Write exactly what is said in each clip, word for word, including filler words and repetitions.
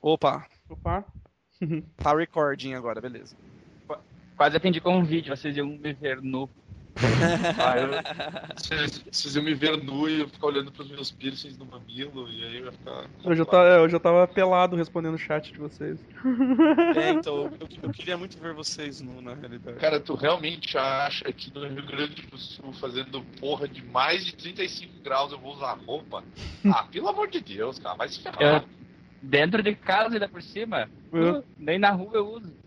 Opa, Opa. tá recording agora, beleza. Quase atendi com um vídeo, vocês iam me ver nu. Ah, eu, vocês, vocês iam me ver nu e eu ficar olhando pros meus piercings no mamilo e aí eu ia ficar... Eu já, tava, eu já tava pelado respondendo o chat de vocês. É, então, eu, eu queria muito ver vocês nu, na realidade. Cara, tu realmente acha que no Rio Grande do Sul, fazendo porra de mais de trinta e cinco graus, eu vou usar roupa? Ah, pelo amor de Deus, cara, vai se ferrar. Eu, dentro de casa ainda por cima, Uhum. uh, nem na rua eu uso.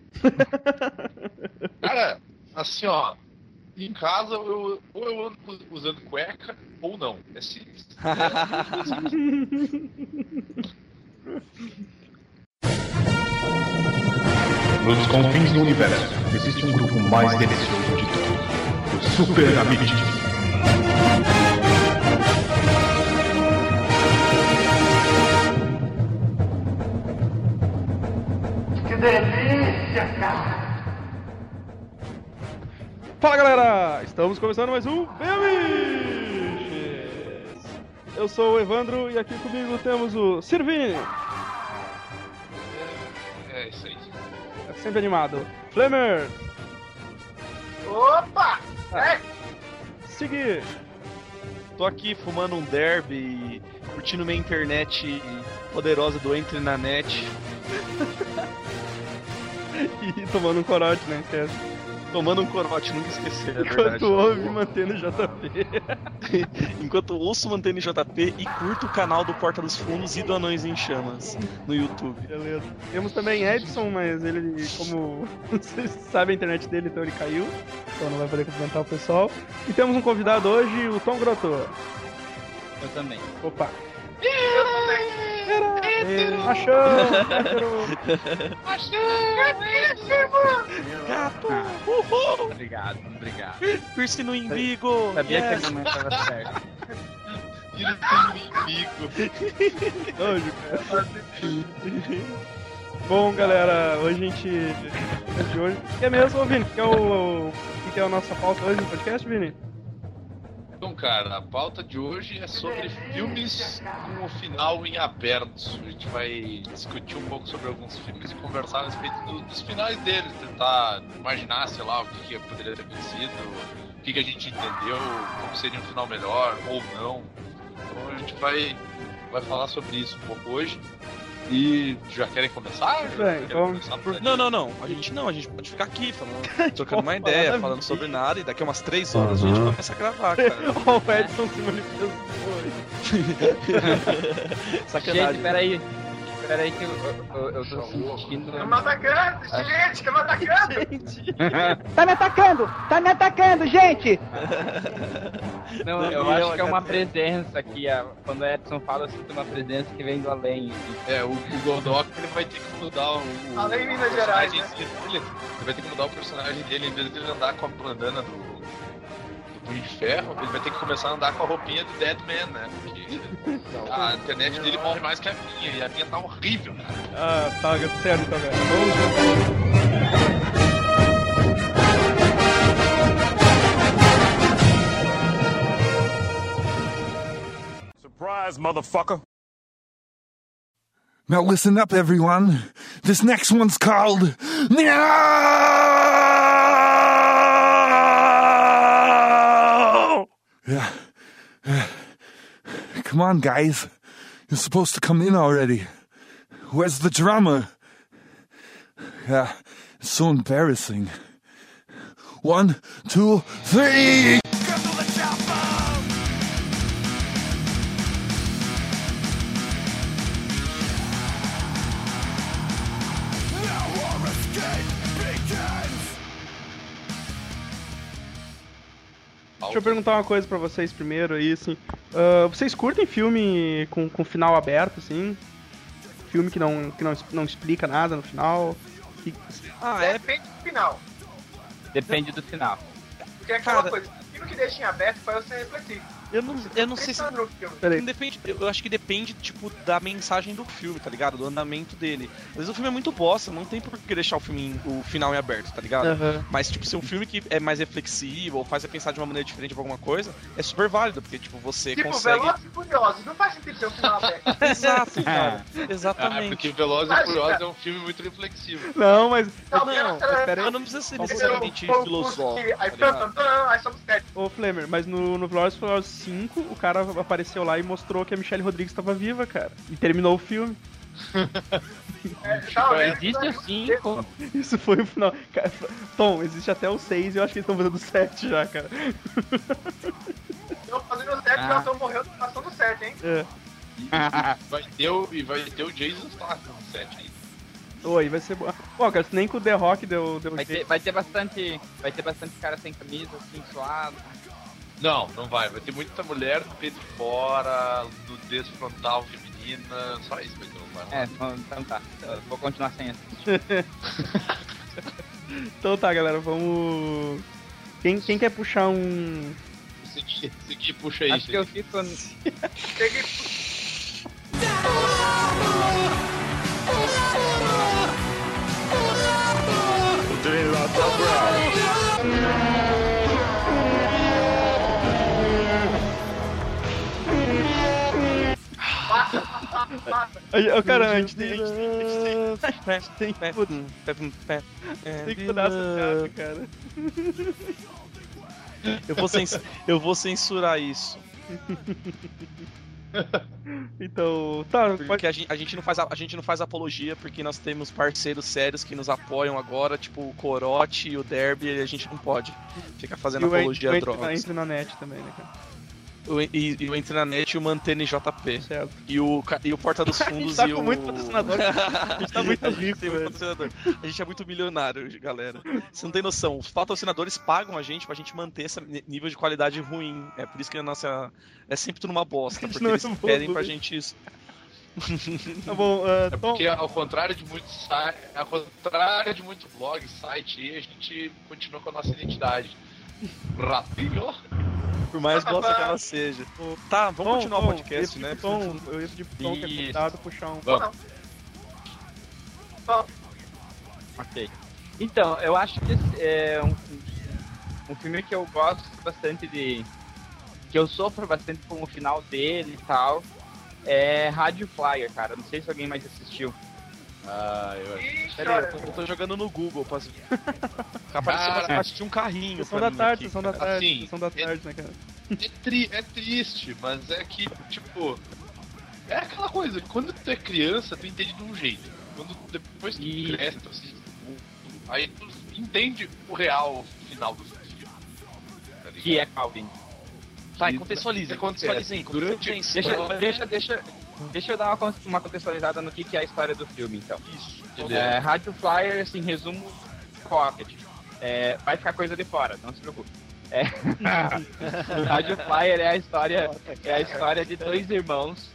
Cara, assim, ó, em casa eu, ou eu ando usando cueca ou não. É simples. Nos confins do universo, existe um grupo mais delicioso de todos, os Super Amigos. Que delícia, cara! Fala galera, estamos começando mais um Bemiches! Eu sou o Evandro e aqui comigo temos o Sirvini, É, é isso aí. é sempre animado, Flamer, Opa! É, Sigui, Tô aqui fumando um derby, curtindo minha internet poderosa do Entre na Net, e tomando um corote, né? Esquece. tomando um corote, nunca esquecer, é verdade. Enquanto ouve mantendo o J P. Enquanto eu ouço Mantendo J P e curto o canal do Porta dos Fundos e do Anões em Chamas no YouTube. Beleza. Temos também Edson, mas ele, como vocês sabem, a internet dele, então ele caiu. Então não vai poder cumprimentar o pessoal. E temos um convidado hoje, o Tom Grotto. Eu também. Opa. Achou! Gato! Uhul! Obrigado, obrigado. Piercing no umbigo! Sabia Yes. que a minha mãe tava certa. Tira o inimigo. Hoje, cara. Bom, galera, hoje a gente. De hoje. Que é mesmo, Vini? Que é o. O que que é a nossa pauta hoje no podcast, Vini? Então, cara, a pauta de hoje é sobre filmes com o final em aberto. A gente vai discutir um pouco sobre alguns filmes e conversar a respeito do- dos finais deles, tentar imaginar, sei lá, o que, que poderia ter acontecido, o que, que a gente entendeu, como seria um final melhor ou não. Então a gente vai, vai falar sobre isso um pouco hoje. E já querem começar? Já Bem, querem então- começar por- Não, não, não. A gente não, a gente pode ficar aqui falando, trocando uma ideia, Falando falando aqui. sobre nada, e daqui a umas três horas a gente começa a gravar, cara. Ó, o Edson se manifestou. Sacanagem. Gente, peraí. Peraí que eu, eu, eu tô sentindo... Tá me atacando, gente, tá me atacando! Tá me atacando! Tá me atacando, gente! Não, eu Daniel, acho que é uma cara. presença aqui. a- Quando o Edson fala, eu sinto uma presença que vem do além. assim. É, o, o Goldock ele vai ter que mudar o, o Além de Minas o Gerais, personagem dele. Ele vai ter que mudar o personagem dele, em vez de ele andar com a bandana do, do Punho de Ferro, ele vai ter que começar a andar com a roupinha do Deadman, né? Porque a internet dele morre mais que a minha, e a minha tá horrível, cara. Ah, tá certo então, galera. Vamos. Surprise, motherfucker! Now listen up, everyone. This next one's called No! Yeah. Uh, Come on, guys. You're supposed to come in already. Where's the drama? Yeah, it's so embarrassing. One, two, three! Deixa eu perguntar uma coisa pra vocês primeiro aí, assim. Ah, vocês curtem filme com, com final aberto, assim? Filme que não, que não, não explica nada no final? Que- Ah, é? Depende do final. Depende do final. Porque é aquela Cara. coisa, filme que deixa em aberto pra você refletir. Eu não, eu não sei se. Pensando no filme. Peraí. Não depende, eu acho que depende, tipo, da mensagem do filme, tá ligado? Do andamento dele. Às vezes o filme é muito bosta, não tem por que deixar o filme em- o final em aberto, tá ligado? Aham. Mas, tipo, se é um filme que é mais reflexivo ou faz você pensar de uma maneira diferente pra alguma coisa, é super válido, porque, tipo, você Tipo, consegue. Velozes e Furiosos. Não faz sentido ter um final aberto. Exato, cara. Ah, Exatamente. porque Velozes Mas, e Furiosos cara- é um filme muito reflexivo. Não, mas. Não, Não, pera- pera aí. mas não precisa ser Vamos necessariamente Vamos- filosófico. Aí, tá pam, ligado? pam, pam, aí somos sete. Ô, Flamer, mas no, no Velozes e Furiosos cinco, o cara apareceu lá e mostrou que a Michelle Rodrigues tava viva, cara. E terminou o filme. É, tá, né? Existe o cinco. Isso foi o final. Cara, Tom, existe até o seis e eu acho que eles estão fazendo o sete já, cara. Estão fazendo o sete e Ah. o ator morreu na ação do sete, hein? É. Vai ter o, e vai ter o Jason Statham no set ainda. Oi, vai ser bom. Pô, cara, se nem com o The Rock deu, deu Vai ter, vai ter bastante. Vai ter bastante cara sem camisa, assim, suado. Não, não vai. Vai ter muita mulher do peito de fora, nudez frontal feminina, só isso vai ter. Não vai. É, então tá. Eu vou continuar sem essa. Então tá, galera, vamos. Quem, quem quer puxar um. Seguir, seguir, puxa aí. Acho que eu Segui. fico. Peguei. Ai, ô, cara, a gente tem, a gente tem, a gente tem, tem, putz, tem que mudar essa piada, cara. Eu vou, cens- eu vou censurar isso. Então, tá, Porque pode... a gente, a, gente não faz, a, a gente não faz apologia, porque nós temos parceiros sérios que nos apoiam agora, tipo o Corote e o Derby, e a gente não pode ficar e fazendo o apologia a Entre- drogas. Entre na net também, né, cara? O, e, e o Entre na Net e o Mantene J P. Certo. E o, ca- e o Porta dos A gente Fundos tá e com o... muito patrocinador. A gente tá muito A gente rico, tem muito velho. patrocinador. A gente é muito milionário, galera. Você não tem noção. Os patrocinadores pagam a gente pra gente manter esse ni- nível de qualidade ruim. É por isso que a nossa... É sempre tudo uma bosta, porque não eles evolui. pedem pra gente isso. Tá bom, uh, É Tom, porque ao contrário de muitos sites, ao contrário de muito blog, site, aí, a gente continua com a nossa identidade. Rapinho. Por mais bosta que ela seja. Tá, vamos Tom, continuar Tom, o podcast, eu ia né? pedir pro Tom, eu ia pedir pro Tom, que é Isso. convidado, puxar um... Vamos. Ok. Então, eu acho que esse é um, um filme que eu gosto bastante de. Que eu sofro bastante com o final dele e tal. É Rádio Flyer, cara. Não sei se alguém mais assistiu. Ah, eu Ixi, Pera aí, olha. eu tô, eu tô jogando no Google pra apareceu Cara, pra assistir um carrinho. Sessão pra da mim tarde, aqui, sessão da cara. tarde, Assim, sessão da é- tarde, né, cara? É, tri- é triste, mas é que, tipo, é aquela coisa, quando tu é criança, tu entende de um jeito. Quando depois que tu E- cresce, tu assiste, aí tu entende o real final do filme. Tá ligado? Que é Calvin. Tá, E- contextualiza, e contextualiza aí, durante- contextualiza. Deixa, deixa, deixa, deixa eu dar uma, con- uma contextualizada no que, que é a história do filme, então. Isso, entendeu? É, Rádio Flyer, assim, resumo pocket. É, vai ficar coisa de fora, não se preocupe. É, Rádio Flyer é a história, é a história de dois irmãos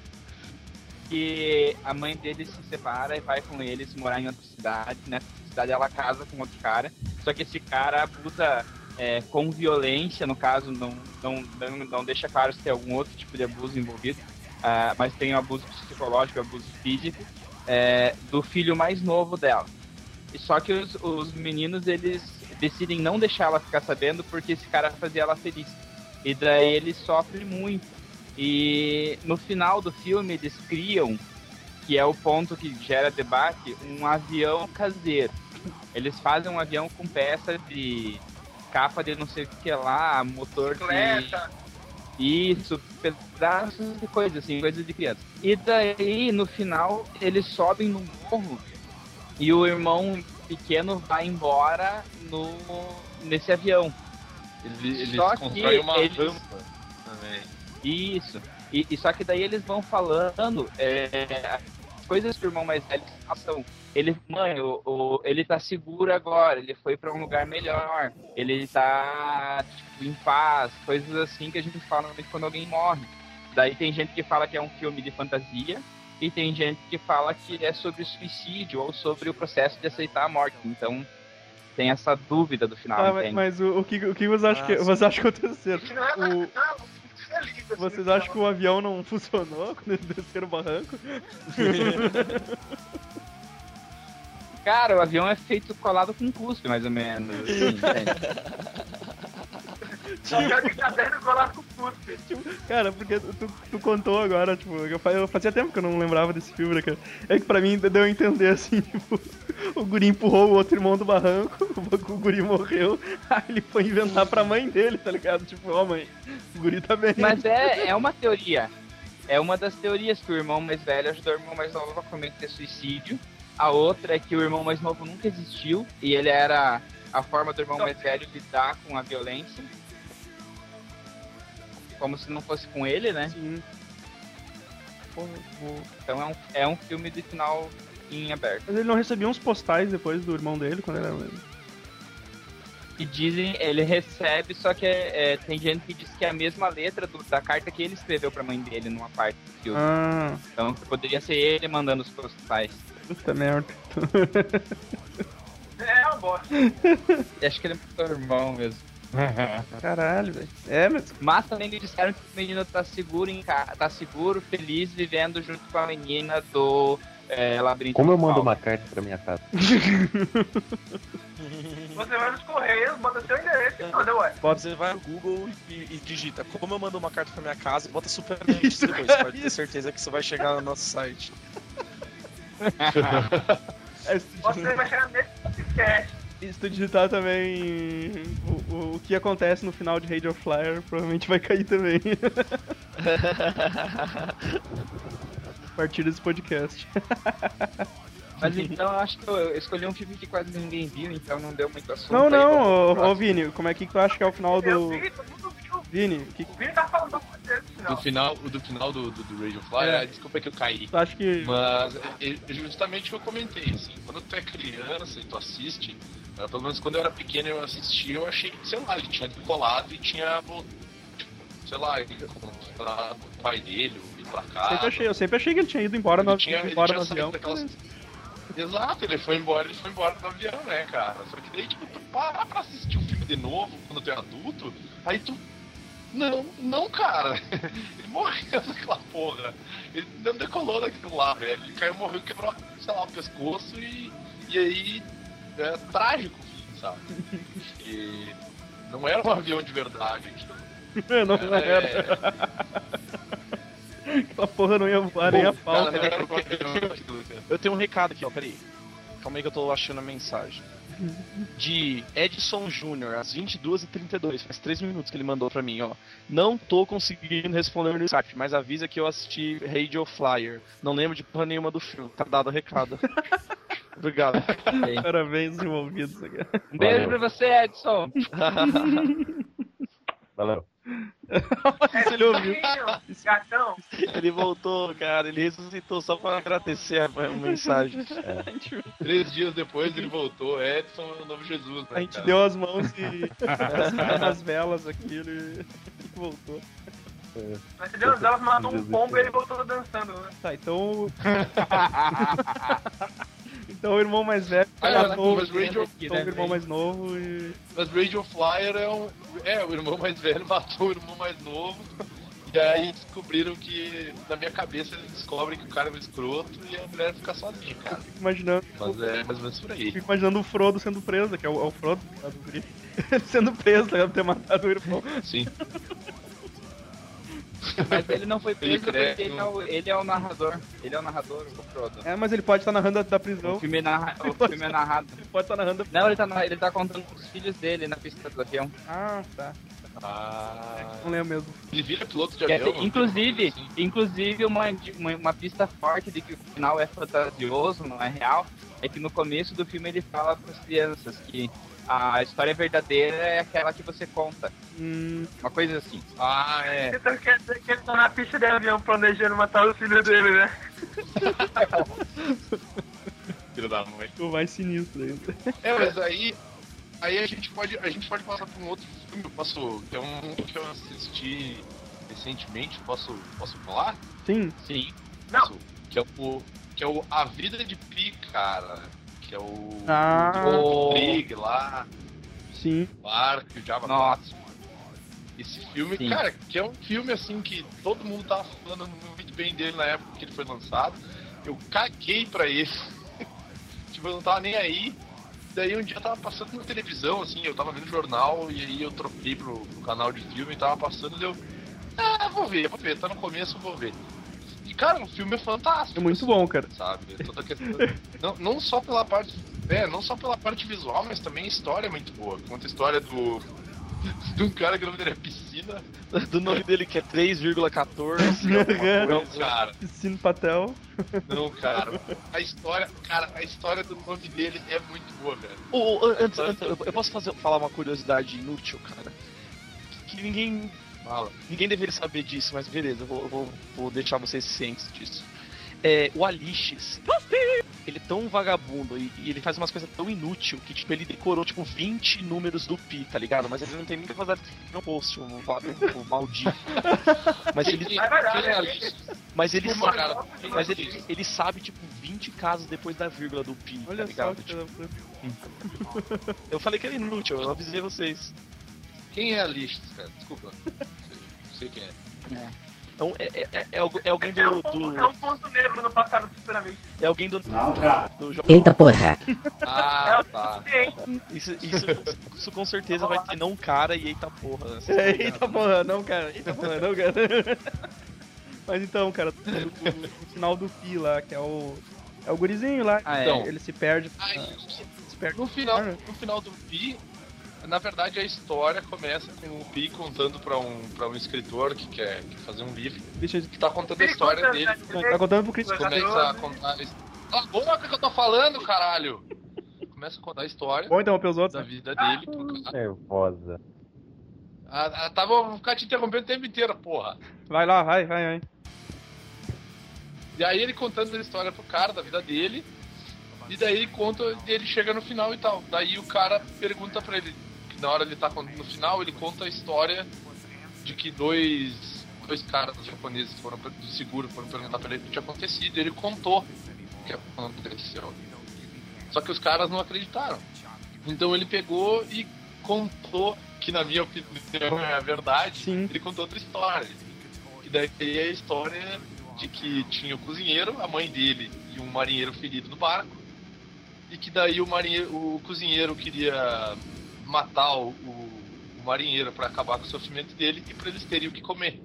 que a mãe deles se separa e vai com eles morar em outra cidade. Nessa cidade ela casa com outro cara, só que esse cara abusa é, com violência, no caso, não, não, não, não deixa claro se tem algum outro tipo de abuso envolvido, ah, mas tem o abuso psicológico, o abuso físico, é, do filho mais novo dela. E só que os, os meninos, eles decidem não deixar ela ficar sabendo porque esse cara fazia ela feliz. E daí ele sofre muito. E no final do filme eles criam, que é o ponto que gera debate, um avião caseiro. Eles fazem um avião com peça de capa de não sei o que lá, motor de... Bicicleta. Isso, pedaços de coisa assim, coisas de criança. E daí, no final, eles sobem no morro e o irmão pequeno vai embora no, nesse avião. Ele, eles Só que constroem uma eles- rampa também. Isso. E, e só que daí eles vão falando é, as coisas que o irmão mais velho são. Ele, mãe, o, o- ele tá seguro agora, ele foi pra um lugar melhor, ele tá tipo, em paz, coisas assim que a gente fala normalmente quando alguém morre. Daí tem gente que fala que é um filme de fantasia, e tem gente que fala que é sobre suicídio ou sobre o processo de aceitar a morte. Então tem essa dúvida do final, Ah, mas, entende? mas o, o que, o que você acha Ah, que sim. você acha que aconteceu? Isso não é O- não, lindo. Vocês acham que o avião não funcionou quando eles desceram o barranco? Cara, o avião é feito colado com cuspe, mais ou menos. Assim, entende? Só que o caderno colado com cuspe. Cara, porque tu, tu contou agora, tipo, eu, fa- eu fazia tempo que eu não lembrava desse filme, né, cara? É que pra mim deu a entender assim, tipo, o guri empurrou o outro irmão do barranco, o guri morreu, aí ele foi inventar pra mãe dele, tá ligado? Tipo, ó mãe, o guri tá bem. Mas é, é uma teoria. É uma das teorias que o irmão mais velho ajudou o irmão mais novo a cometer suicídio. A outra é que o irmão mais novo nunca existiu e ele era a forma do irmão mais velho lidar com a violência. Como se não fosse com ele, né? Sim. Porra, vou- Então é um, é um filme de final em aberto. Mas ele não recebia uns postais depois do irmão dele, quando ele era... E dizem, ele recebe, só que é, é, tem gente que diz que é a mesma letra do- da carta que ele escreveu pra mãe dele numa parte do filme. Ah, Então poderia ser ele mandando os postais. puta merda. É uma bosta. E acho que ele é meu irmão mesmo. Caralho, velho. É, mas... Mas também me disseram que o menino tá seguro, em ca... tá seguro, feliz, vivendo junto com a menina do é, Labirinto. Como eu do mando Mal. uma carta pra minha casa? Você vai nos correios, bota seu endereço e manda, ué. Você vai no Google e, e digita como eu mando uma carta pra minha casa e bota super Nets depois. Pode ter certeza que isso vai chegar no nosso site. É, se tu Você vai chegar nesse podcast. E se tu digitar também o, o, o que acontece no final de Radio Flyer, provavelmente vai cair também. A partir desse podcast. Mas então eu acho que eu escolhi um filme que quase ninguém viu, então não deu muito assunto. Não, aí, não, vamos pro ô, ô próximo. Vini, como é que tu acha que é o final Eu do. vi, todo mundo viu. Vini, que, O Vini tá falando bastante dele no Do final. final, o do final do, do, do Radio Fly, É. ah, desculpa que eu caí. tu acha que. Mas é, é justamente o que eu comentei, assim, quando tu é criança e tu assiste, né, pelo menos quando eu era pequeno eu assisti, eu achei que, sei lá, ele tinha decolado e tinha, tipo, sei lá, encontrado o pai dele, ou ir pra casa. Sempre achei, eu sempre achei que ele tinha ido embora Ele no, tinha, ele embora tinha no saído avião. daquelas- Exato, ele foi embora, ele foi embora do avião, né, cara? Só que daí, tipo, tu parar pra assistir um filme de novo quando tu é adulto, aí tu. Não, não, cara. Ele morreu naquela porra. Ele não decolou daquilo lá, velho. Ele caiu, morreu, quebrou, sei lá, o pescoço e. E aí. É trágico, sabe? E não era um avião de verdade aquilo. Não era. Aquela porra não ia voar nem a pau. Cara, não era um avião aquilo, cara. Eu tenho um recado aqui, ó, peraí. Calma aí que eu tô achando a mensagem. De Edson Júnior, às vinte e duas e trinta e dois, faz três minutos que ele mandou pra mim, ó. Não tô conseguindo responder no Skype, mas avisa que eu assisti Radio Flyer. Não lembro de porra nenhuma do filme. Tá dado o recado. Obrigado. Parabéns, envolvidos aqui. Um beijo Valeu. pra você, Edson. Valeu. É, Ele ouviu. Gatão. Ele voltou, cara. Ele ressuscitou só pra agradecer a a mensagem. Três dias depois ele voltou. Edson é o novo Jesus, né? A gente cara? deu as mãos e as velas aqui, ele voltou. Mas você deu as elas, matou um pombo e ele voltou dançando, né? Tá, então. Então o irmão mais velho Ah, matou mas Radio- matou o irmão mais novo e. Mas Radio Flyer é um. É, o irmão mais velho matou o irmão mais novo. E aí descobriram que, na minha cabeça, eles descobrem que o cara é um escroto e a mulher fica sozinha, cara. Fico imaginando. Mas é mais ou menos por aí. Fico imaginando o Frodo sendo preso, que é o, é o Frodo, tá, do guri. Sendo preso, tá ligado? Ter matado o irmão. Sim. Mas ele não foi Ele preso porque cresce, ele é, o, ele é o narrador. Ele é o narrador, o Frodo. É, mas ele pode estar narrando da, da prisão. O filme, é narra... o filme é narrado. Ele pode estar narrando. Não, ele tá, na- ele tá contando com os filhos dele na pista do avião. Ah, tá. Ah, Não lembro mesmo. ele vira piloto de Que é- avião. não inclusive, tem como inclusive uma, uma, uma pista forte de que o final é fantasioso, não é real, é que no começo do filme ele fala para as crianças que a história verdadeira é aquela que você conta. Hum, Uma coisa assim. assim. Ah, é. Então quer dizer que ele tá na pista de avião planejando matar o filho dele, né? Filho da mãe. ficou mais sinistro ainda. É, mas aí. Aí a gente pode. A gente pode passar por um outro filme. Eu posso. Que é um que eu assisti recentemente. Posso. Posso falar? Sim. Sim. Não. Posso? Que é o. Que é o A Vida de Pi, cara. Que é o. Ah. O Rodrigo lá. Sim. O Arco, o Diabo Nossa. quatro. Esse filme, Sim. cara, que é um filme assim que todo mundo tava falando muito bem dele na época que ele foi lançado. Eu caguei pra ele. Tipo, eu não tava nem aí. Daí um dia eu tava passando na televisão, assim, eu tava vendo jornal e aí eu troquei pro, pro canal de filme e tava passando e eu. Ah, vou ver, vou ver, tá no começo, eu vou ver. E cara, o filme é fantástico. É muito bom, cara. Sabe? É toda a questão. não, não só pela parte. É, não só pela parte visual, mas também a história é muito boa. Conta a história do. de um cara que o nome dele é Piscina. Do nome dele que é três vírgula quatorze. Não, cara. Piscina Patel. Não, cara. A história, cara, a história do nome dele é muito boa, velho. Ô, ô, antes, antes, eu eu posso fazer, falar uma curiosidade inútil, cara? Que ninguém. Fala. Ninguém deveria saber disso, mas beleza, eu vou, eu vou, vou deixar vocês cientes disso. É, o Alixis, ele é tão vagabundo e, e ele faz umas coisas tão inútil que, tipo, ele decorou, tipo, vinte números do Pi, tá ligado? Mas ele não tem nem capacidade de no post, o, o, o maldito. Mas ele, Quem é Alice? mas ele, Desculpa, cara. sabe, mas ele, ele sabe, tipo, vinte casos depois da vírgula do Pi, Olha tá só ligado? que Tipo, coisa- eu falei que era inútil, eu avisei vocês. Quem é Alice, cara? Desculpa. Não sei quem é. Então, é, é, é, é algu- é alguém É do... um ponto, do é um ponto negro no passado do Super Amigo. é alguém do... do jogo. Eita porra. Ah, tá. Isso, isso, isso com certeza vai ter não cara e eita porra. Eita porra, não, cara. Eita porra, não, cara. Mas então, cara, o, o- o final do Pi lá, que é o. É o gurizinho lá. Ah, é. Então, ele se perde. Ai, Se perde. no final, no final do Pi, na verdade a história começa com o Pi contando pra um, pra um escritor que quer, quer fazer um livro, Deixa eu. que tá contando a história dele. Tá contando pro Chris. Começa a contar a história. Cala a boca que eu tô falando, caralho! Começa a contar a história Bom, então, pelos da outros. vida dele pro cara. Nervosa. Ah, ah, tava, vou ficar te interrompendo o tempo inteiro, porra. Vai lá, vai, vai, vai. E aí ele contando a história pro cara, da vida dele. E daí ele conta, ele chega no final e tal. Daí o cara pergunta pra ele, que na hora ele tá contando no final, ele conta a história de que dois, dois caras japoneses foram pra- do seguro foram perguntar pra ele o que tinha acontecido. E ele contou o que aconteceu. Só que os caras não acreditaram. Então ele pegou e contou, que na minha opinião é a verdade, Sim. ele contou outra história. E daí é a história de que tinha o cozinheiro, a mãe dele e um marinheiro ferido no barco. E que daí o, marinheiro, o cozinheiro queria matar o, o, o marinheiro para acabar com o sofrimento dele e para eles terem o que comer.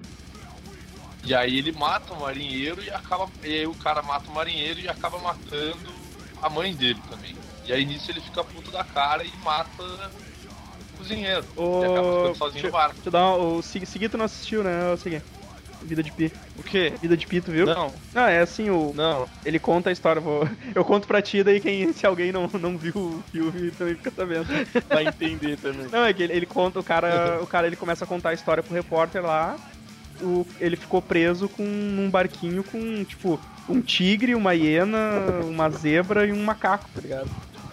E aí ele mata o marinheiro e acaba. E aí o cara mata o marinheiro e acaba matando a mãe dele também. E aí nisso ele fica puto da cara e mata o cozinheiro. Ô, E acaba ficando sozinho deixa- no barco. Deixa eu dar uma, o Sig- Seguito não assistiu, né? O Segui. Vida de Pi. O quê? Vida de Pi, tu viu? Não, Ah, é assim, o. não. Ele conta a história, vou... eu conto pra ti, daí quem, se alguém não, não viu o filme também fica sabendo. Vai entender também. Não, é que ele, ele conta, o cara, o cara ele começa a contar a história pro repórter lá. O, ele ficou preso com num barquinho com, tipo, um tigre, uma hiena, uma zebra e um macaco, tá ligado?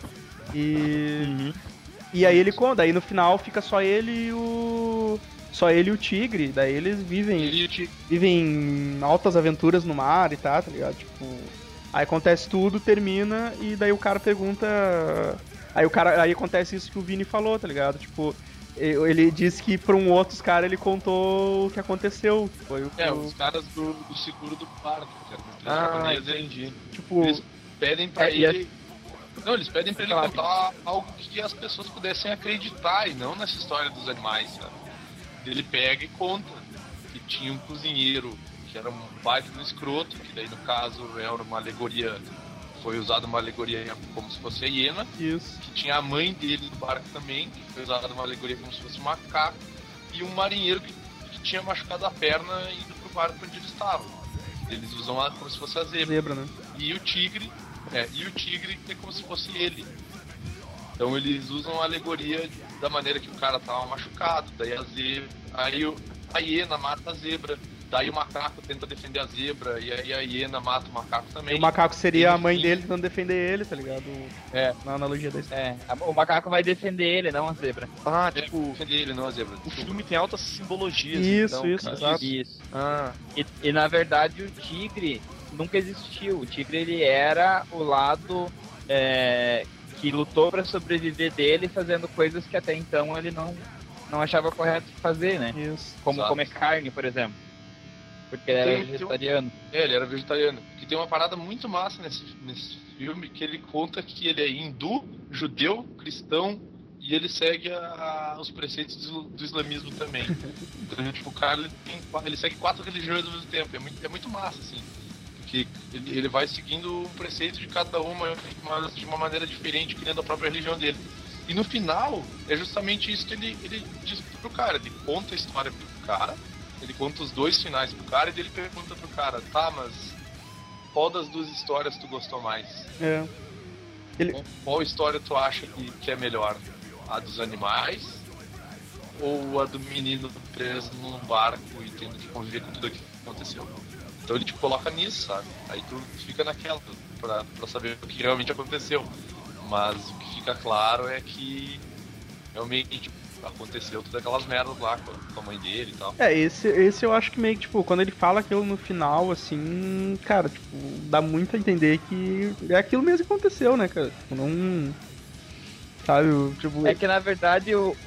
E. Uhum. E aí ele conta, aí no final fica só ele e o. Só ele e o tigre, daí eles vivem. Ele e o Tigre. vivem altas aventuras no mar e tá, tá ligado? Tipo, aí acontece tudo, termina e daí o cara pergunta, aí o cara, aí acontece isso que o Vini falou, tá ligado? Tipo, ele disse que pra um outro cara ele contou o que aconteceu, foi o que É, o- os caras do, do seguro do barco, que era uma empresa Ah, japonesa, entendi. tipo, Eles pedem pra É, e ele. Não, eles pedem pra ele Claro. contar algo que as pessoas pudessem acreditar e não nessa história dos animais, sabe? Ele pega e conta que tinha um cozinheiro que era um baita de um escroto, que daí no caso era uma alegoria, foi usada uma alegoria como se fosse a hiena, isso. que tinha a mãe dele no barco também, que foi usada uma alegoria como se fosse um macaco, e um marinheiro que, que tinha machucado a perna indo pro barco onde eles estavam. Eles usam a, como se fosse a zebra. Zebra, né? E o tigre, é, e o tigre é como se fosse ele. Então eles usam a alegoria da maneira que o cara tava machucado, daí a zebra, aí o, a hiena mata a zebra, daí o macaco tenta defender a zebra, e aí a hiena mata o macaco E também. o macaco seria a mãe Enfim. dele tentando defender ele, tá ligado? É. Na analogia da história. É, a- o macaco vai defender ele, não a zebra. Ah, É, tipo, defender ele, não a zebra. o filme tem altas simbologias. Isso, então, isso, cara. exato. Isso. Ah, E, e, na verdade o tigre nunca existiu. O tigre ele era o lado é, que lutou pra sobreviver dele, fazendo coisas que até então ele não, não achava correto fazer, né? Isso. Como Exato. comer carne, por exemplo. Porque ele era Tem- tem um- vegetariano. É, ele era vegetariano. Que tem uma parada muito massa nesse, nesse filme, que ele conta que ele é hindu, judeu, cristão, e ele segue a- os preceitos do, do islamismo também. Então, tipo, o cara ele, tem, ele segue quatro religiões ao mesmo tempo. É muito, é muito massa, assim. Porque ele, ele vai seguindo o preceito de cada uma, mas de uma maneira diferente, criando a própria religião dele. E no final, é justamente isso que ele, ele diz pro cara. Ele conta a história pro cara, ele conta os dois finais pro cara, e ele pergunta pro cara, tá, mas qual das duas histórias tu gostou mais? É. Ele... Qual, qual história tu acha que, que é melhor? A dos animais ou a do menino preso num barco e tendo que conviver com tudo aquilo que aconteceu? Então ele te coloca nisso, sabe? Aí tu fica naquela pra, pra saber o que realmente aconteceu. Mas o que fica claro é que realmente aconteceu todas aquelas merdas lá com a, com a mãe dele e tal. É, esse, esse eu acho que meio que, tipo, quando ele fala aquilo no final, assim, cara, tipo, dá muito a entender que é aquilo mesmo que aconteceu, né, cara? Tipo, não... Sabe, tipo... É que na verdade o,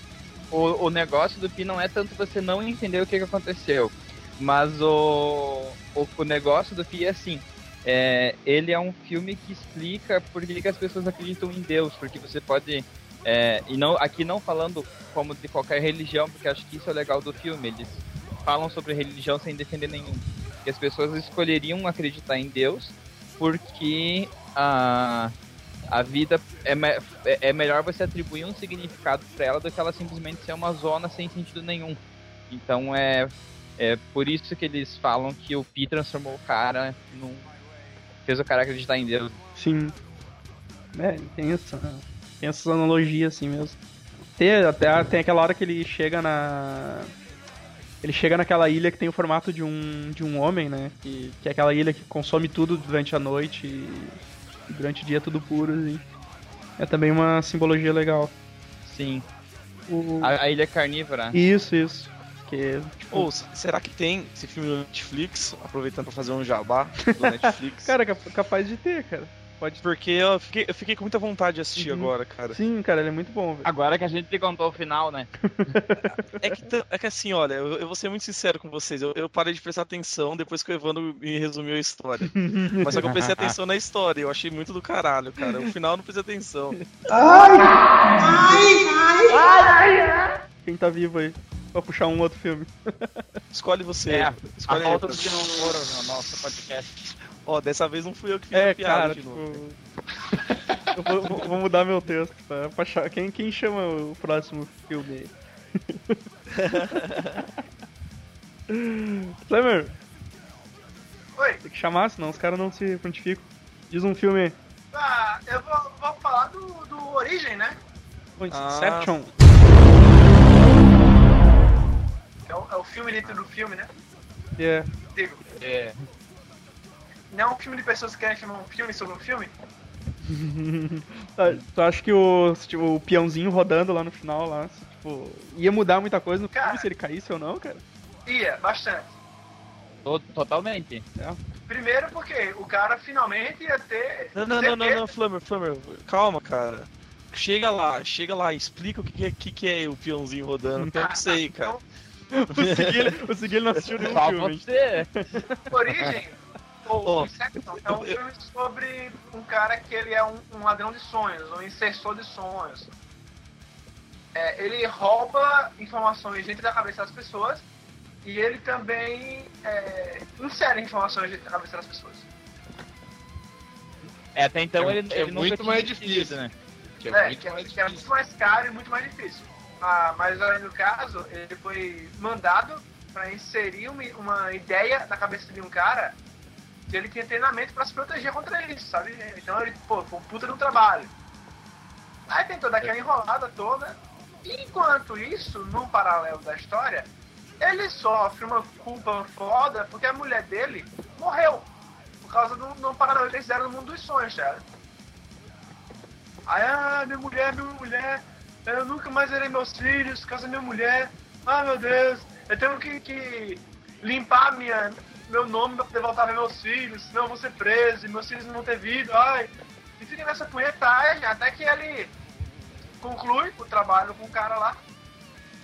o, o negócio do Pi não é tanto você não entender o que, que aconteceu, mas o, o, o negócio do Pi é assim, é, ele é um filme que explica por que, que as pessoas acreditam em Deus, porque você pode, é, e não, aqui não falando como de qualquer religião, porque acho que isso é legal do filme, eles falam sobre religião sem defender nenhum, que as pessoas escolheriam acreditar em Deus porque a... A vida é, me- é melhor você atribuir um significado para ela do que ela simplesmente ser uma zona sem sentido nenhum. Então é, é por isso que eles falam que o Pi transformou o cara num... fez o cara acreditar em Deus. Sim. É, tem essa, tem essas analogias assim mesmo. Tem, até, tem aquela hora que ele chega na... Ele chega naquela ilha que tem o formato de um, de um homem, né? Que, que é aquela ilha que consome tudo durante a noite e... Durante o dia é tudo puro, assim. É também uma simbologia legal. Sim. O... A, a ilha carnívora. Isso, isso. Que, tipo... Ou, s- será que tem esse filme no Netflix? Aproveitando pra fazer um jabá do Netflix. Cara, cap- capaz de ter, cara. Pode... Porque eu fiquei, eu fiquei com muita vontade de assistir Uhum. agora, cara. Sim, cara, ele é muito bom, velho. Agora que a gente te contou o final, né? É que, t- é que assim, olha, eu, eu vou ser muito sincero com vocês. Eu, eu parei de prestar atenção depois que o Evandro me resumiu a história. Mas só que eu prestei atenção na história. Eu achei muito do caralho, cara. O final eu não prestei atenção. Quem tá vivo aí? Pra puxar um outro filme. Escolhe você. É, a Escolhe aí, falta Evandro. do que não foram no nosso podcast. Ó, dessa vez não fui eu que fiz É, a piada cara, de tipo... novo. eu vou, vou- vou mudar meu texto pra, pra achar... Quem, quem chama o próximo filme aí? Slammer, Oi. tem que chamar, senão os caras não se prontificam. Diz um filme aí. Ah, eu vou, vou falar do, do Origem, né? Pô, Ah. Inception. É o, é o filme dentro do filme, né? É. Digo, É. não é um filme de pessoas que querem filmar um filme sobre um filme? Tá, tu acha que o, tipo, o peãozinho rodando lá no final, lá, se, tipo, ia mudar muita coisa no filme Cara. se ele caísse ou não, cara? Ia, bastante. To- Totalmente. Primeiro porque o cara finalmente ia ter... Não, não, não, não, certeza- não, Flammer, Flammer, calma, cara. Chega lá, chega lá, explica o que, que, é, que, que é o peãozinho rodando. Eu quero isso aí, cara. O Seguilho, o Seguilho não assistiu nenhum Só filme. você. Origem, ou Oh. Inception, é um filme sobre um cara que ele é um, um ladrão de sonhos, um insersor de sonhos. É, ele rouba informações dentro da cabeça das pessoas e ele também é, insere informações dentro da cabeça das pessoas. É, até então É- ele, é ele nunca muito tinha mais existido, difícil. né? Que é, É, muito que, é, mais que é difícil. muito mais caro e muito mais difícil. Ah, mas aí no caso, ele foi mandado para inserir uma, uma ideia na cabeça de um cara que ele tinha treinamento para se proteger contra isso, sabe? Então ele, pô, foi um puta de um trabalho. Aí tem toda aquela enrolada toda. E enquanto isso, num paralelo da história, ele sofre uma culpa foda porque a mulher dele morreu. Por causa de um paralelo que eles fizeram no mundo dos sonhos, sabe? Aí, ah, minha mulher, minha mulher, eu nunca mais verei meus filhos, por causa da minha mulher. Ah, meu Deus, eu tenho que, que limpar minha, meu nome pra poder voltar a ver meus filhos, senão eu vou ser preso e meus filhos não vão ter vida, ai. E fica nessa punhetagem até que ele conclui o trabalho com o cara lá.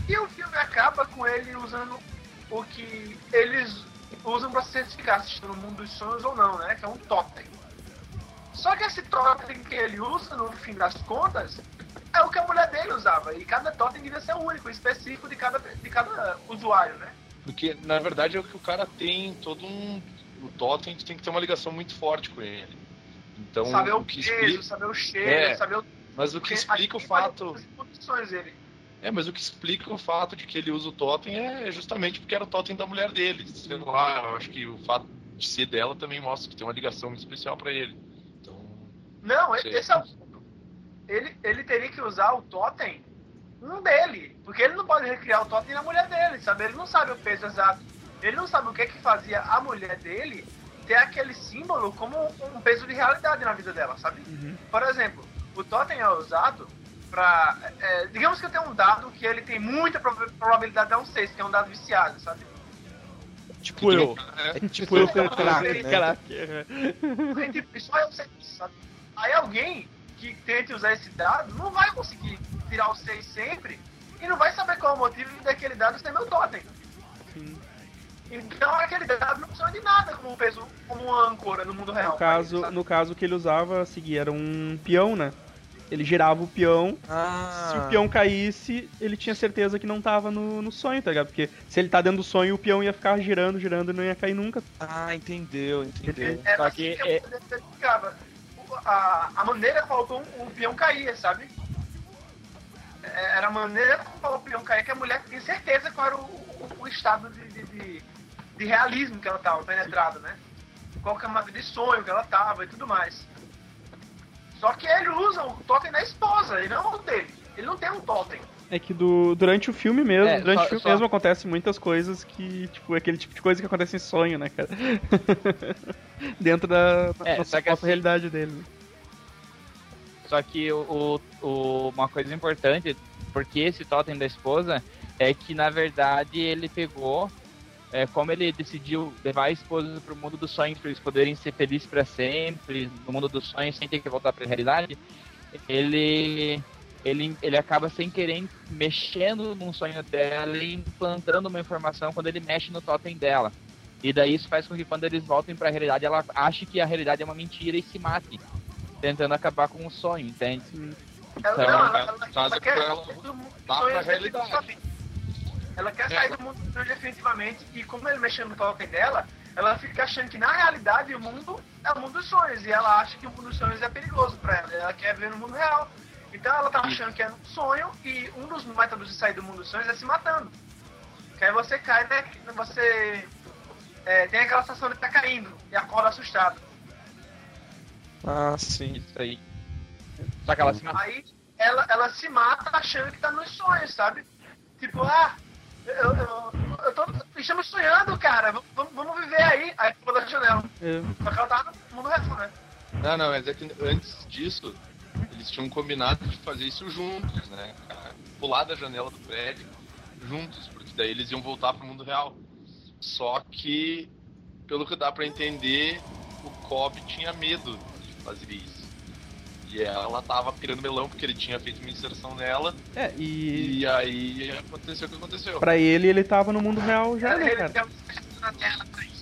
E o filme acaba com ele usando o que eles usam pra se certificar se estão no mundo dos sonhos ou não, né? Que é um totem. Só que esse totem que ele usa, no fim das contas, é o que a mulher dele usava. E cada totem devia ser único, específico de cada, de cada usuário, né? Porque, na verdade, é o que o cara tem todo um... O totem tem que ter uma ligação muito forte com ele. Então, saber o, o que peso, explica... saber o cheiro, É, saber o... Mas o que explica o fato... As condições dele. É, mas o que explica o fato de que ele usa o totem é justamente porque era o totem da mulher dele. Sei lá, eu acho que o fato de ser dela também mostra que tem uma ligação muito especial pra ele. Então, não, sei. esse é o ponto. Ele, ele teria que usar o totem um dele, porque ele não pode recriar o totem na mulher dele, sabe? Ele não sabe o peso exato. Ele não sabe o que é que fazia a mulher dele ter aquele símbolo como um peso de realidade na vida dela, sabe? Uhum. Por exemplo, o totem é usado pra... É, digamos que eu tenho um dado que ele tem muita probabilidade de dar um seis, que é um dado viciado, sabe? Tipo eu. É tipo eu com o crack, né? Aí, tipo, só eu sei, sabe? Aí alguém que tente usar esse dado não vai conseguir tirar o seis sempre e não vai saber qual é o motivo daquele dado ser meu totem. Sim. Então aquele dado não funciona de nada como um peso, como uma âncora no mundo real. No caso, aí, no caso que ele usava, seguir era um peão, né? Ele girava o peão, ah. se o peão caísse, ele tinha certeza que não tava no, no sonho, tá ligado? Porque se ele tá dentro do sonho, o peão ia ficar girando, girando e não ia cair nunca. Ah, entendeu, entendeu. Era Só assim que, que é... ficava. A, a maneira qual o, o peão caía, sabe? Era a maneira qual o peão caía que a mulher tinha certeza qual era o, o, o estado de, de, de, de realismo que ela tava penetrada, né? Qual camada de sonho que ela tava e tudo mais. Só que ele usa o totem da esposa, e não o dele. Ele não tem um totem. É que do, durante o filme mesmo, É, durante só- o filme só- mesmo acontecem muitas coisas que, tipo, é aquele tipo de coisa que acontece em sonho, né, cara? Dentro da É, nossa só que própria assim- realidade dele. né? Só que o, o- uma coisa importante, porque esse totem da esposa, é que na verdade ele pegou, é, como ele decidiu levar a esposa pro mundo dos sonhos, para eles poderem ser felizes para sempre, no mundo dos sonhos, sem ter que voltar para a realidade, ele, ele, ele acaba sem querer mexendo num sonho dela e implantando uma informação quando ele mexe no totem dela. E daí isso faz com que quando eles voltem para a realidade, ela ache que a realidade é uma mentira e se mate, tentando acabar com o sonho, entende? Ela, Então, não, ela, ela ela, traz ela quer pra ela sair do mundo dos tá sonhos pra realidade. definitivamente. Ela quer sair do mundo dos sonhos definitivamente, e como ele mexeu no totem dela, ela fica achando que na realidade o mundo é o mundo dos sonhos, e ela acha que o mundo dos sonhos é perigoso pra ela, ela quer ver no mundo real. Então ela tá achando que é um sonho, e um dos métodos de sair do mundo dos sonhos é se matando. Que aí você cai, né, você é, tem aquela sensação de estar tá caindo, e acorda assustado. Ah, sim. Isso aí. Só que ela se mata. Aí ela, ela se mata achando que tá nos sonhos, sabe? Tipo, ah, eu, eu, eu tô, estamos sonhando, cara, vamos, vamos viver aí. Aí pula da janela. É. Só que ela tava no mundo real, né? Não, não, mas é que antes disso, eles tinham combinado de fazer isso juntos, né? cara? Pular da janela do prédio juntos, porque daí eles iam voltar pro mundo real. Só que, pelo que dá pra entender, o Cobb tinha medo de fazer isso. E ela tava pirando melão porque ele tinha feito uma inserção nela. É, e E aí aconteceu o que aconteceu. pra ele, ele tava no mundo real já, né, Ele cara? tem um na tela pra isso.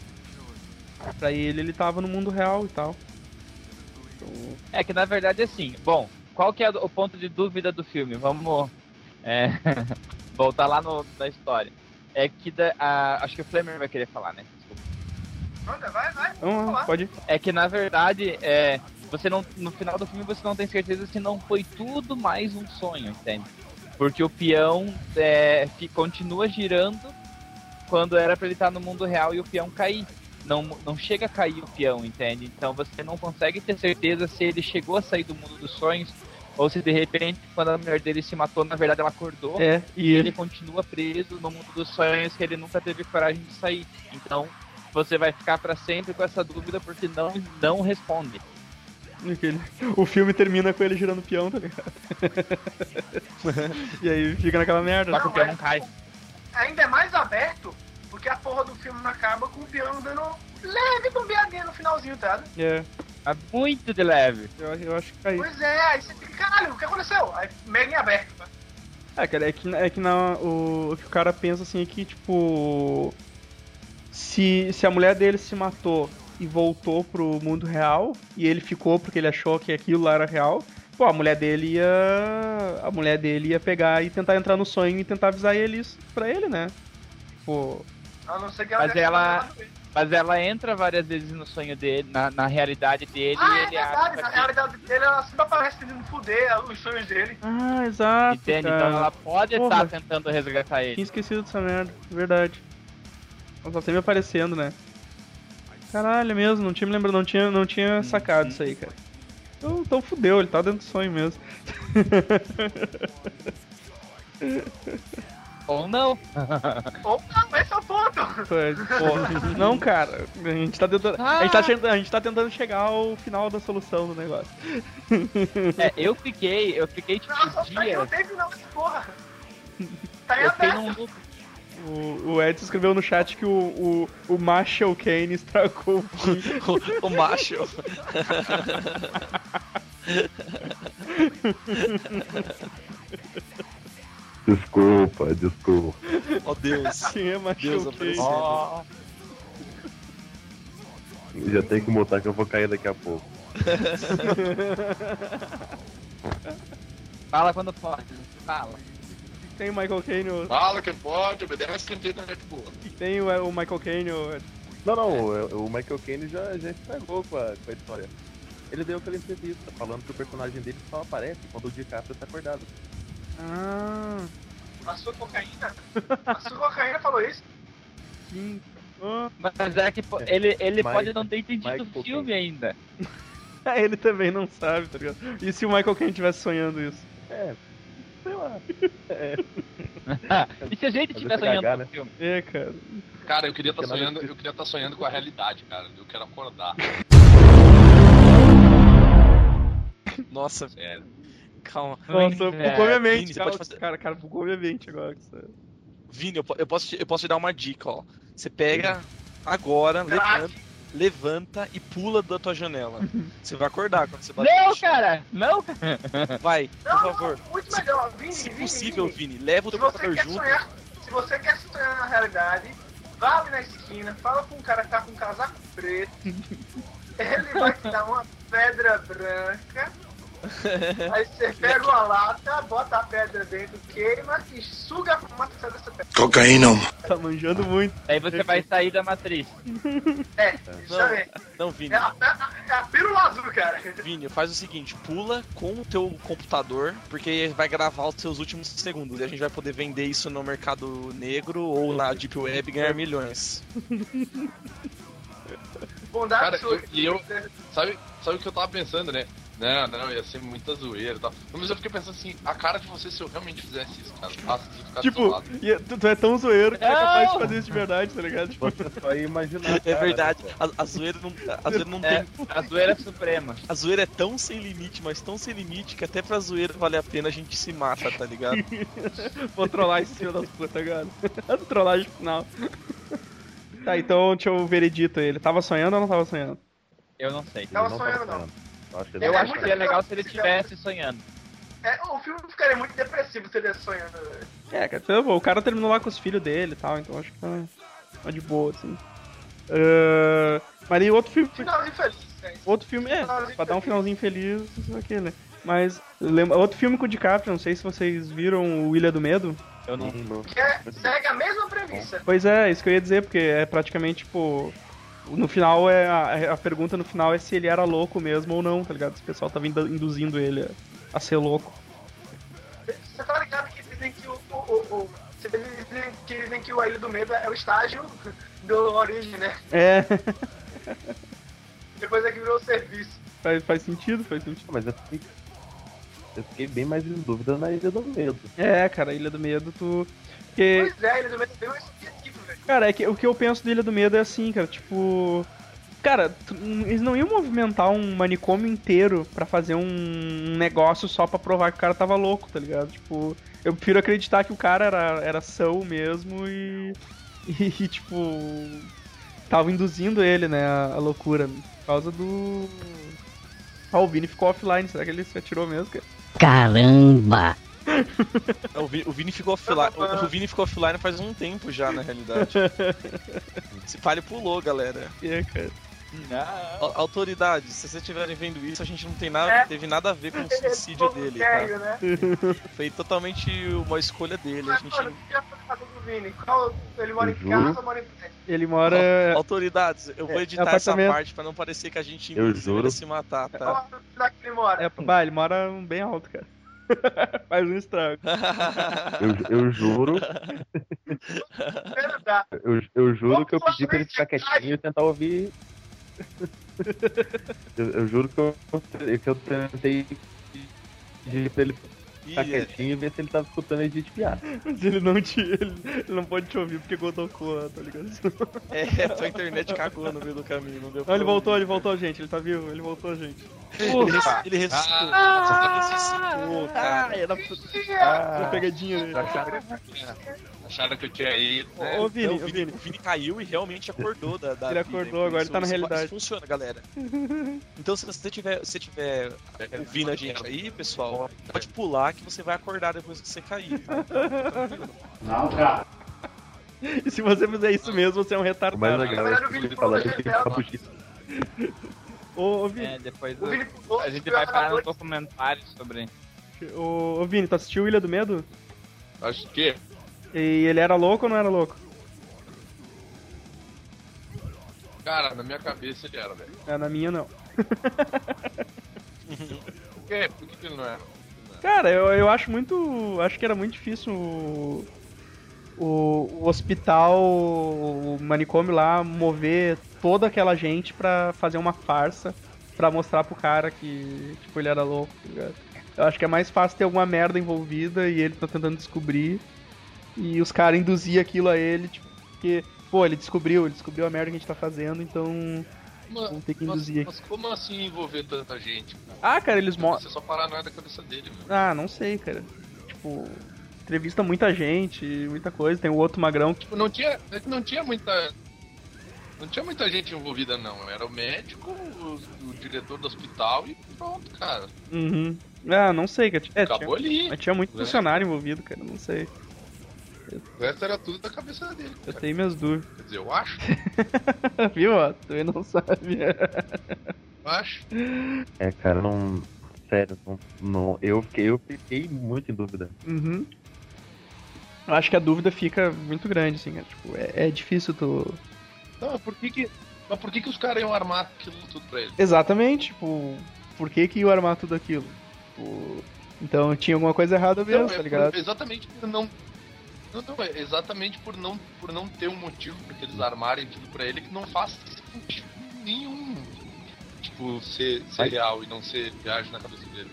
Pra ele, ele tava no mundo real e tal. É que na verdade assim, bom, qual que é o ponto de dúvida do filme? Vamos é, voltar lá no, na história. É que da, a, acho que o Flamer vai querer falar, né? Desculpa. Manda, vai, vai. Então, falar. pode ir. É que na verdade, é, você não, no final do filme você não tem certeza se não foi tudo mais um sonho, entende? Porque o peão é, fi- continua girando quando era pra ele estar no mundo real e o peão cair. Não, não chega a cair o peão, entende? Então você não consegue ter certeza se ele chegou a sair do mundo dos sonhos ou se de repente, quando a mulher dele se matou, na verdade ela acordou É, e e ele ele... continua preso no mundo dos sonhos que ele nunca teve coragem de sair. Então você vai ficar pra sempre com essa dúvida porque não, não responde. aquele- O filme termina com ele girando o peão, tá ligado? E aí fica naquela merda. Só que o peão não cai. Ainda é mais aberto, porque a porra do filme acaba com o peão dando leve bombeadinha no finalzinho, tá? É, É muito de leve. eu, eu acho que caiu. Pois é, aí você fica, caralho, o que aconteceu? Aí mega em aberto, tá? É, cara, é que, é que na, o, o que o cara pensa assim é que, tipo. Se, se a mulher dele se matou e voltou pro mundo real, e ele ficou porque ele achou que aquilo lá era real, pô, a mulher dele ia. A mulher dele ia pegar e tentar entrar no sonho e tentar avisar ele isso pra ele, né? Pô. A não ser que ela Mas ela, mas ela entra várias vezes no sonho dele, na, na realidade dele, Ah, e é ele verdade, acha na que... realidade dele ela sempre aparece tentando fuder os sonhos dele. Ah, exato. Entende? Cara. Então ela pode Porra. estar tentando resgatar ele. Tinha esquecido dessa merda, verdade. Ela tá sempre aparecendo, né? Caralho, é mesmo, não tinha me lembrado, não tinha, não tinha sacado isso aí, cara. Então, então fudeu, ele tá dentro do sonho mesmo. Ou não. Ou não, esse é o ponto. Foi, pô, não, cara, a gente, tá tentando, a, gente tá, che- a gente tá tentando chegar ao final da solução do negócio. É, eu fiquei, eu fiquei tipo Nossa, não dias. tem final dessa porra. Tá em Eu fiquei aberto. num loop. O, o Edson escreveu no chat que o, o, o Marshall Kane estragou o fim. o, o macho. Desculpa, desculpa. Oh Deus. Quem é Marshall Deus Kane? apareceu. Ó, Já tem que mutar que eu vou cair daqui a pouco. fala quando pode. Fala. Tem o Michael Caine, o- Fala que pode, obedece quem tem na Red Bull. tem o, o Michael Caine, o... Não, não, o, o Michael Caine já, já estragou com a, com a história. Ele deu aquela entrevista falando que o personagem dele só aparece quando o DiCaprio tá acordado. Ah, A sua cocaína? A sua cocaína falou isso? sim. Ah, Mas é que pô, ele, ele Mike- pode não ter entendido Michael o filme ainda. ele também não sabe, tá ligado? E se o Michael Caine estivesse sonhando isso? É, sei lá. É, E se a gente Fazer estiver você sonhando cagar, com né? o filme? É, cara. Cara, eu queria estar Porque nada sonhando, que- eu queria estar sonhando com a realidade, cara. Eu quero acordar. Nossa, Sério. calma. Nossa, Vini, bugou minha Vini, mente, você cara. pode fazer- Cara, cara, bugou minha mente agora. Vini, eu, po- eu posso te, eu posso te dar uma dica, ó. Você pega agora, levanta, levanta e pula da tua janela. Você vai acordar quando você bater Não, no chão. cara! Não! Vai, por Não, favor. não, muito melhor. Vini, Se Vini, possível, Vini. Vini, leva o Se teu você computador quer junto. sonhar, se você quer sonhar na realidade, vá ali na esquina, fala com um cara que tá com um casaco preto, ele vai te dar uma pedra branca, aí você pega uma lata, bota a pedra dentro, queima e suga a fumaça que sai dessa pedra. Cocaína. Tá manjando muito. Aí você vai sair da matriz. É, isso aí. Não, Vini. É a, é a, é a pílula azul, cara. Vini, faz o seguinte, pula com o teu computador, porque vai gravar os seus últimos segundos e a gente vai poder vender isso no mercado negro ou na Deep Web e ganhar milhões. Bondade Cara, sua. eu- e eu- Sabe, sabe o que eu tava pensando, né? Não, não, ia ser muita zoeira e tal. Mas eu fiquei pensando assim, a cara de você se eu realmente fizesse isso, cara. Nossa, eu ia ficar Tipo, desolado. e tu, tu é tão zoeiro que tu é capaz de fazer isso de verdade, tá ligado? Tipo, Você só ia imaginar. É cara, verdade, né, a, a zoeira não, a zoeira não É, tem. a zoeira suprema. A zoeira é tão sem limite, mas tão sem limite que até pra zoeira vale a pena a gente se mata, tá ligado? vou trollar esse filho das putas agora. A trollagem final. Tá, então deixa eu veredito ele. Tava sonhando ou não tava sonhando? Eu não sei. Ele Tava não sonhando, tava não. sonhando. Eu acho que Eu É acho muito que seria legal se ele legal. estivesse sonhando. É, o filme ficaria muito depressivo se ele estivesse sonhando. É, cara, então, o cara terminou lá com os filhos dele e tal, então acho que tá, tá de boa, assim. Uh, mas e outro filme. Finalzinho feliz, né? Outro filme, é, Finalzinho pra dar um feliz. finalzinho feliz, isso aqui, né? Mas, lembra, outro filme com o DiCaprio, não sei se vocês viram o Ilha do Medo. Eu não. Que é, segue a mesma premissa. Pois é, isso que eu ia dizer, porque é praticamente, tipo... No final, é a, a pergunta no final é se ele era louco mesmo ou não, tá ligado? Se o pessoal tava indu- induzindo ele a, a ser louco. Você tá ligado que dizem que o. o, o, o você dizem, que dizem que o Ilha do Medo é o estágio do Origem, né? É, Depois é que virou o serviço. faz, faz sentido, faz sentido. Mas eu fiquei, eu fiquei bem mais em dúvida na Ilha do Medo. É, cara, Ilha do Medo, tu... Porque, Pois é, a Ilha do Medo é bem mais subjetivo, velho. cara, é que, o que eu penso do Ilha do Medo é assim, cara, tipo... Cara, tu- eles não iam movimentar um manicômio inteiro pra fazer um negócio só pra provar que o cara tava louco, tá ligado? Tipo, eu prefiro acreditar que o cara era, era são mesmo e, e, tipo, tava induzindo ele, né, a, a loucura, por causa do... Ah, o Vini ficou offline, será que ele se atirou mesmo, cara? Caramba! O Vini, o Vini ficou offline. O, o Vini ficou offline faz um tempo já, na realidade. Se pare pulou, galera. É, cara. A- Autoridades, se vocês estiverem vendo isso, a gente não tem nada, É. teve nada a ver com o suicídio dele, Sério, tá? né? Foi totalmente uma escolha dele. A Mas, gente... mano, o que é a do Vini? Qual, ele mora em Eu casa juro. ou mora em prédio? Ele mora. Autoridades, eu vou É, editar essa apartamento. parte pra não parecer que a gente Eu induziu ele juro. a se matar, tá? Qual a cidade que ele mora? É, bah, ele mora bem alto, cara. Faz um estrago. Eu, eu juro, Verdade. eu, eu juro que eu pedi pra ele ficar quietinho e tentar ouvir. Eu, eu juro que eu, que eu tentei pedir pra ele ficar Ih, quietinho e ver se ele tava escutando a gente piada. Mas ele não te. Ele, ele não pode te ouvir porque colocou, tá ligado? é, tua internet cagou no meio do caminho, não deu pra Não, ele voltou, ouvir. ele voltou, gente. Ele tá vivo, ele voltou, gente. Ele, res- ele ressuscitou. Ah, Ele ressuscitou, cara. era Ah, uma pegadinha dele. acharam que eu tinha ido. Ô, ô, Vini, Não, ô, o, Vini, Vini. o Vini caiu e realmente acordou da, da Ele vida, acordou, por agora isso ele tá na isso- realidade. Isso funciona, galera. Então, se você tiver, se tiver ouvindo a gente aí, pessoal, pode pular que você vai acordar depois que você cair. Tá? E se você fizer isso mesmo, você é um O mais retardado. legal é que ele falar que ele fica fugindo. Ô, ô, Vini, É, depois O Vini pulou, a gente subiu vai a parar no noite. documentário sobre. ô, ô, Vini, tu assistiu Ilha do Medo? Acho que. E ele era louco ou não era louco? Cara, na minha cabeça ele era, velho. É, na minha não. Por quê? Por que que ele não era? Cara, eu, eu acho muito. Acho que era muito difícil o, o, o hospital, o manicômio lá, mover toda aquela gente pra fazer uma farsa pra mostrar pro cara que tipo, ele era louco, tá ligado? Eu acho que é mais fácil ter alguma merda envolvida e ele tá tentando descobrir. E os caras induzir aquilo a ele, tipo, porque, pô, ele descobriu, ele descobriu a merda que a gente tá fazendo, então. Vamos ter que Mas, induzir. mas como assim envolver tanta gente? Cara? Ah, cara, eles mostram. Você só paranoia da cabeça dele, mano. Ah, não sei, cara. Tipo, entrevista muita gente, muita coisa. Tem o outro magrão que. Tipo, não tinha, não tinha muita. Não tinha muita gente envolvida, não. Era o médico, o, o diretor do hospital e pronto, cara. Uhum. Ah, não sei, cara. É, Acabou tinha, ali. mas tinha muito É. funcionário envolvido, cara. Não sei. O resto era tudo da cabeça dele. Eu Cara. tenho minhas dúvidas. Quer dizer, eu acho. Viu, ó? Tu aí não sabe. Eu acho. É, cara, não. Sério, não, não, eu, fiquei, eu fiquei muito em dúvida. Uhum. Eu acho que a dúvida fica muito grande, assim, cara. Tipo, é, é difícil tu. Não, mas por que que. Mas por que que os caras iam armar aquilo tudo pra ele? Exatamente, tipo, por que que ia armar tudo aquilo? Tipo, então tinha alguma coisa errada mesmo, Não, tá é ligado? por- exatamente por não. Não, não, é exatamente por não, por não ter um motivo pra que eles armarem tudo pra ele que não faz sentido nenhum. Tipo, ser, ser Vai. real e não ser viagem na cabeça dele.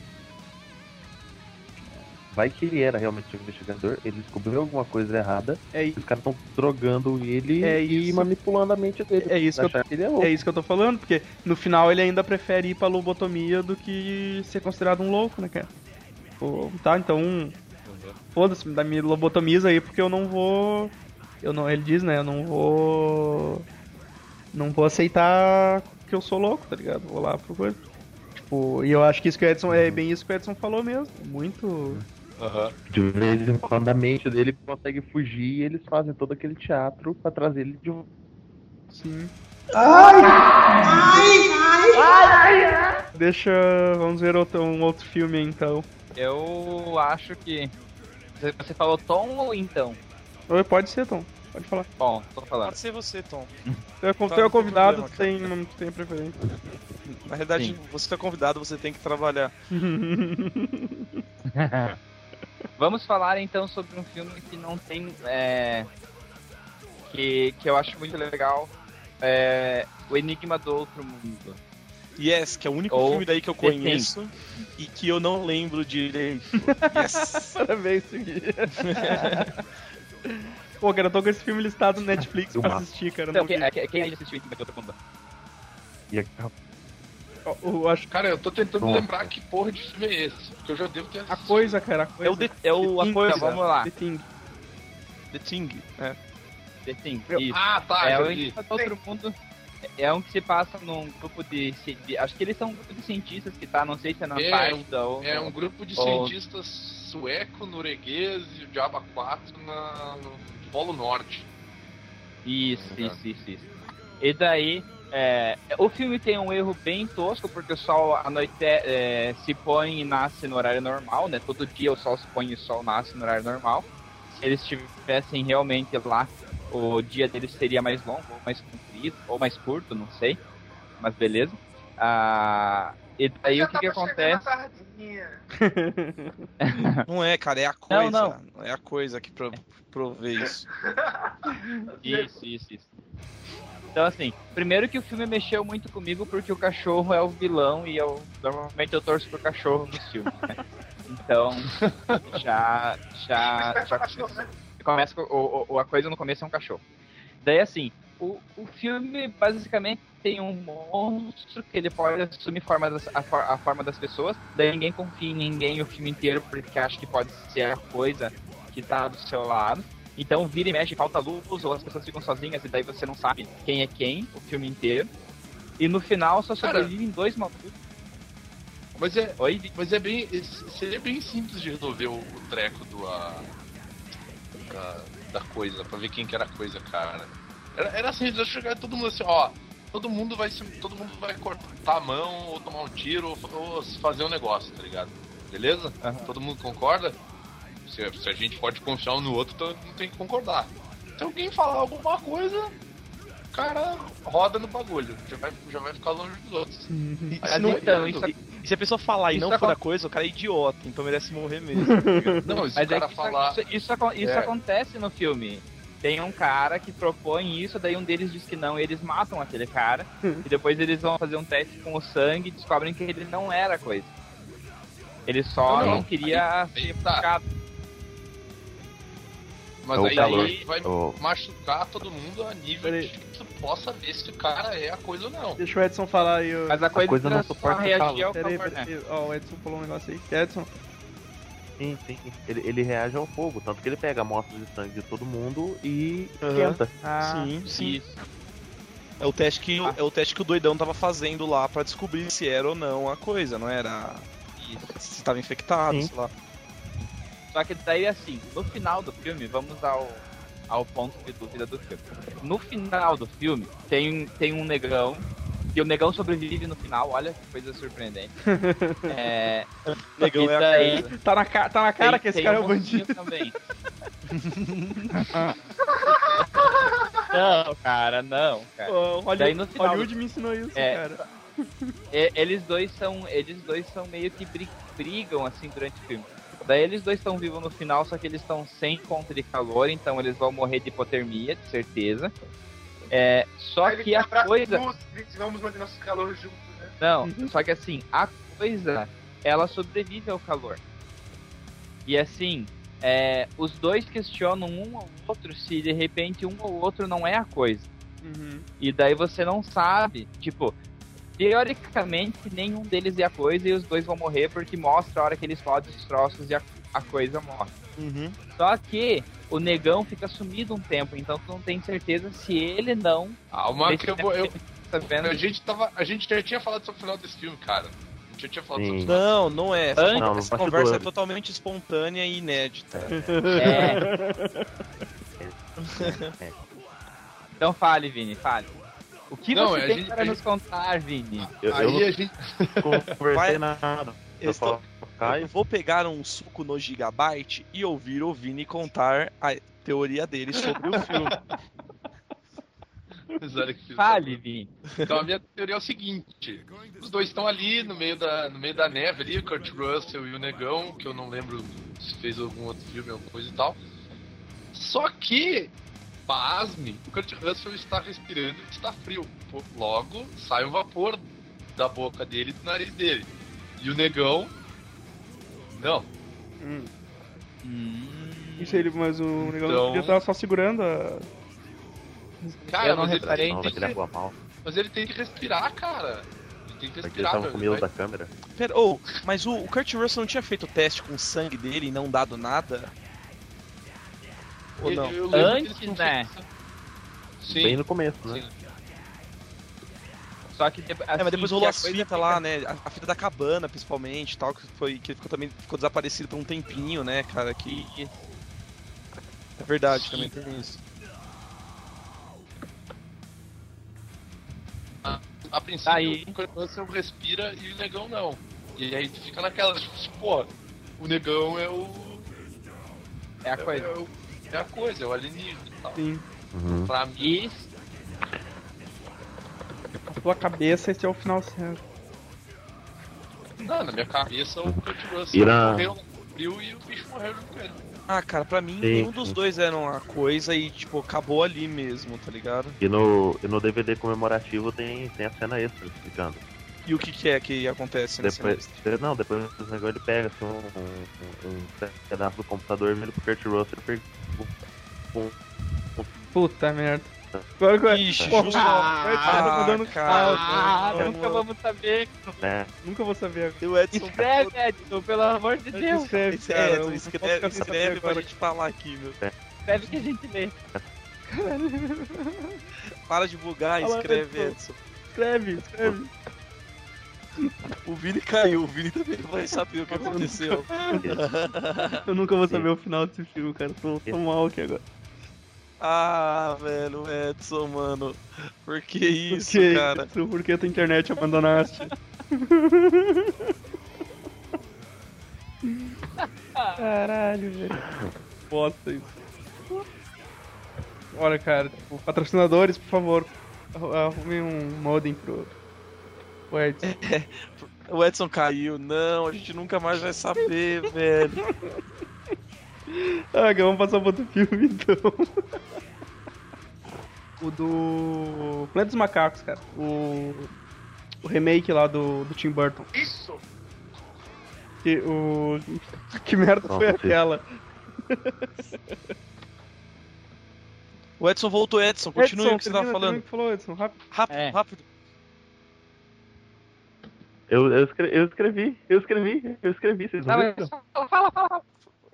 Vai que ele era realmente um investigador, ele descobriu alguma coisa errada, É, os caras estão drogando ele É e isso. manipulando a mente dele. É isso que eu- achar que ele é louco. é isso que eu tô falando, porque no final ele ainda prefere ir pra lobotomia do que ser considerado um louco, né, cara? Pô, tá, então. Foda-se, me dá- me lobotomiza aí porque eu não vou. Eu não, ele diz, né? Eu não vou. Não vou aceitar que eu sou louco, tá ligado? Vou lá pro coisa. Tipo, e eu acho que isso que o Edson. É bem isso que o Edson falou mesmo. Muito. De vez em quando a mente dele consegue fugir e eles fazem todo aquele teatro pra trazer ele de volta. Sim. Ai! Ai! Ai! Ai! Deixa. Vamos ver outro, um outro filme aí, então. Eu acho que. Você- Você falou Tom ou então? Oi, pode ser, Tom. Pode falar. Bom, tô falando. Pode ser você, Tom. Tu é, con- Tá, tu é não tem convidado, problema, tu tem, não tu tem preferência. Na realidade, Sim. você tá convidado, você tem que trabalhar. Vamos falar então sobre um filme que não tem. É, que, que eu acho muito legal. É, O Enigma do Outro Mundo. Yes, que é o único Ou filme daí que eu The conheço e que eu não lembro direito. Yes. Parabéns, Gui. Pô, cara, eu tô com esse filme listado no Netflix pra Uma. assistir, cara. Então, Não quem, vi. é- quem aí assistiu Enigma do Outro Mundo? E a, Eu- eu acho Cara, eu tô tentando Nossa. lembrar que porra de filme é esse. Porque eu já devo ter a assistido. coisa, cara, a coisa. É o, de, é o a Thing, coisa. Então, vamos lá. The Thing. The Thing. É. The Thing. Eu- Isso. Ah, tá, é já o vi. Enigma do Outro Mundo. é um que se passa num grupo de, de... Acho que eles são um grupo de cientistas que tá, não sei se é na É, Antártida ou... É um grupo de ou- cientistas sueco, norueguês e o Diabo quatro na, no Polo Norte. Isso, isso, isso, isso. E daí, é, o filme tem um erro bem tosco, porque o sol à noite é, se põe e nasce no horário normal, né? Todo dia o sol se põe e o sol nasce no horário normal. Se eles estivessem realmente lá, o dia deles seria mais longo, ou mais comprido, ou mais curto, não sei. Mas beleza. Ah, e daí Já o que, que tava chegando a acontece? sardinha. Não é, cara, é a coisa. Não, É a coisa que pro, provê isso. Isso, isso, isso. Então, assim, primeiro que o filme mexeu muito comigo porque o cachorro é o vilão e eu normalmente eu torço pro cachorro nos filmes, né? Então, já. Já. já começa, começa com, o, o, a coisa no começo é um cachorro. Daí, assim, o, o filme basicamente tem um monstro que ele pode assumir forma das, a, for- a forma das pessoas, daí ninguém confia em ninguém o filme inteiro porque acha que pode ser a coisa que tá do seu lado. Então vira e mexe, falta luz, ou as pessoas ficam sozinhas e daí você não sabe quem é quem o filme inteiro. E no final só Cara, sobrevivem dois malucos. Mas é, Oi? mas é bem. Seria bem simples de resolver o, o treco do. A, da, da coisa, pra ver quem que era a coisa, cara. Era, era assim, já chegar todo mundo assim, ó. Todo mundo vai se, todo mundo vai cortar a mão, ou tomar um tiro, ou, ou fazer um negócio, tá ligado? Beleza? Uhum. Todo mundo concorda? Se, se a gente pode confiar um no outro, então não tem que concordar. Se alguém falar alguma coisa, o cara roda no bagulho, já vai, já vai ficar longe dos outros. E Mas se, não- então, e- isso- e se a pessoa falar e isso não for acon- a coisa, o cara é idiota, então merece morrer mesmo. Não, se Mas o é cara que falar. isso, isso, acon- isso É. acontece no filme. Tem um cara que propõe isso, daí um deles diz que não, e eles matam aquele cara. E depois eles vão fazer um teste com o sangue e descobrem que ele não era coisa. Ele só Não, não, não. queria Aí- ser aí tá. buscado. Mas O aí calor. ele vai O- machucar todo mundo a nível Peraí. de que tu possa ver se o cara é a coisa ou não. Deixa o Edson falar aí. ó. Mas a coisa, coisa não era suporta só o reagir calor. ao Peraí, calor, né? peraí. Ó, o Edson falou um negócio aí. Edson, Sim, sim. Ele, ele reage ao fogo, tanto que ele pega amostras de sangue de todo mundo e Aham. esquenta. ah, Sim, sim. Isso. É o teste que, é o teste que o doidão tava fazendo lá pra descobrir se era ou não a coisa, não era. Se tava infectado, Sim. sei lá. Só que daí, assim, no final do filme, vamos ao, ao ponto de dúvida do filme. No final do filme, tem, tem um negão, e o negão sobrevive no final, olha que coisa surpreendente. É, Negão e é a daí, coisa. tá na, ca- tá na cara tem- que esse tem cara é um o bandido. mocinho também. Não, cara, não, cara. Ó, Hollywood, Daí no final- Hollywood me ensinou isso, É. cara. E- eles dois são eles dois são meio que bri- brigam assim durante o filme. Daí eles dois estão vivos no final, só que eles estão sem fonte de calor, então eles vão morrer de hipotermia, de certeza. É, só Aí ele que a abraça coisa, luz, diz, vamos manter nosso calor juntos, né? não, só que assim, a coisa, ela sobrevive ao calor. E assim, é, os dois questionam um ao outro se de repente um ou outro não é a coisa. Uhum. E daí você não sabe, tipo, teoricamente nenhum deles é a coisa e os dois vão morrer porque mostra a hora que eles podem os troços e a, a coisa morre. Uhum. Só que o negão fica sumido um tempo, então tu não tem certeza se ele não. Calma que eu vou. Eu, Tá vendo? a, gente tava, a gente já tinha falado sobre o final desse filme, cara. A gente já tinha falado Sim. sobre o final. Não, não é. Essa, Antes- conversa- Não, essa no conversa é bastidor. totalmente espontânea e inédita. É. Então fale, Vini, fale. O que Não, você a tem gente- para a nos gente- contar, Vini? Eu, Aí eu a gente. não conversei Vai- nada. Eu Eu estou- só cai. Eu vou pegar um suco no Gigabyte e ouvir o Vini contar a teoria dele sobre o filme. Mas olha que Fale, Vini. Então a minha teoria é o seguinte: os dois estão ali no meio da, no meio da neve ali, o Kurt Russell e o Negão, que eu não lembro se fez algum outro filme, alguma coisa e tal. Só que, pasme, o Kurt Russell está respirando e está frio. Pô, logo sai um vapor da boca dele e do nariz dele. E o Negão, não. Hum. Hum, Isso aí, mas o negócio Então- podia estar só segurando a. Cara, Eu não mas, ele reparei. tem, Não, tem daquele que, água mal. mas ele tem que respirar, cara. Ele tem que Porque eles respirar, estavam meu, com ele medo vai- da câmera. Pera, oh, mas o, o Kurt Russell não tinha feito o teste com o sangue dele e não dado nada? Ou Eu- não? eu lembro que eles Antes, tinham né? feito- Sim. Bem no começo, né? Sim. Só que assim, É, mas depois que rolou a as coisa fitas fica- lá, né? A, a fita da cabana, principalmente, tal, que foi que ele ficou também ficou desaparecido por um tempinho, né, cara? Que é verdade, também tem isso. A, a princípio, Aí. o Kurt Russell respira e o negão não. E aí tu fica naquela, tipo, pô, o negão é o. É a coisa. É, o- é a coisa, é o alienígena e tal. Sim. Uhum. Pra mim, E Na tua cabeça esse é o final certo. não, na minha cabeça o Kurt E Russell na- morreu no frio e o bicho morreu junto com ele. Ah, cara, pra mim, Sim, nenhum dos sim. dois eram a coisa e, tipo, acabou ali mesmo, tá ligado? E no, e no D V D comemorativo tem, tem a cena extra explicando. E o que que é que acontece nesse Depois, não, depois do negócio ele pega assim, um, um, um pedaço do computador, vira pro Kurt Russell e pergunta. Um, Puta merda. Agora que eu... Ixi, Porra, justo. ah, Ah, tô dando cara. Ah, Ah, nunca vamos saber. né? Nunca vou saber. O Edson Escreve, Edson, pelo amor de Deus. Escreve, Esse cara, é, eu Edson, não escreve, posso ficar sem escreve saber pra agora. gente falar aqui, meu. Escreve que a gente lê. Para de bugar e Fala, escreve, Edson. Edson. Escreve, escreve. O Vini caiu, o Vini também não vai saber o que aconteceu. Eu nunca vou saber o final desse filme, cara. Tô, tô mal aqui agora. Ah, velho, Edson, mano. Por que isso, Por que, cara? isso? Por que a tua internet abandonaste? Caralho, velho. Bosta isso. Olha, cara, tipo, patrocinadores, por favor, arru- arrumem um modem pro, pro Edson. O Edson caiu. Não, a gente nunca mais vai saber, velho. Ah, ok, vamos passar pro outro filme então. O do Planeta dos Macacos, cara. O, o remake lá do, do Tim Burton. Isso! Que, o... que merda foi Nossa, aquela? O Edson voltou, Edson. Continue Edson, o que você tava termina- termina falando. o que falou, Edson, rápido. Rápido, É. rápido. Eu, eu, escrevi, eu escrevi, eu escrevi, eu escrevi, vocês não Tá, mas viram? fala, fala, fala, fala.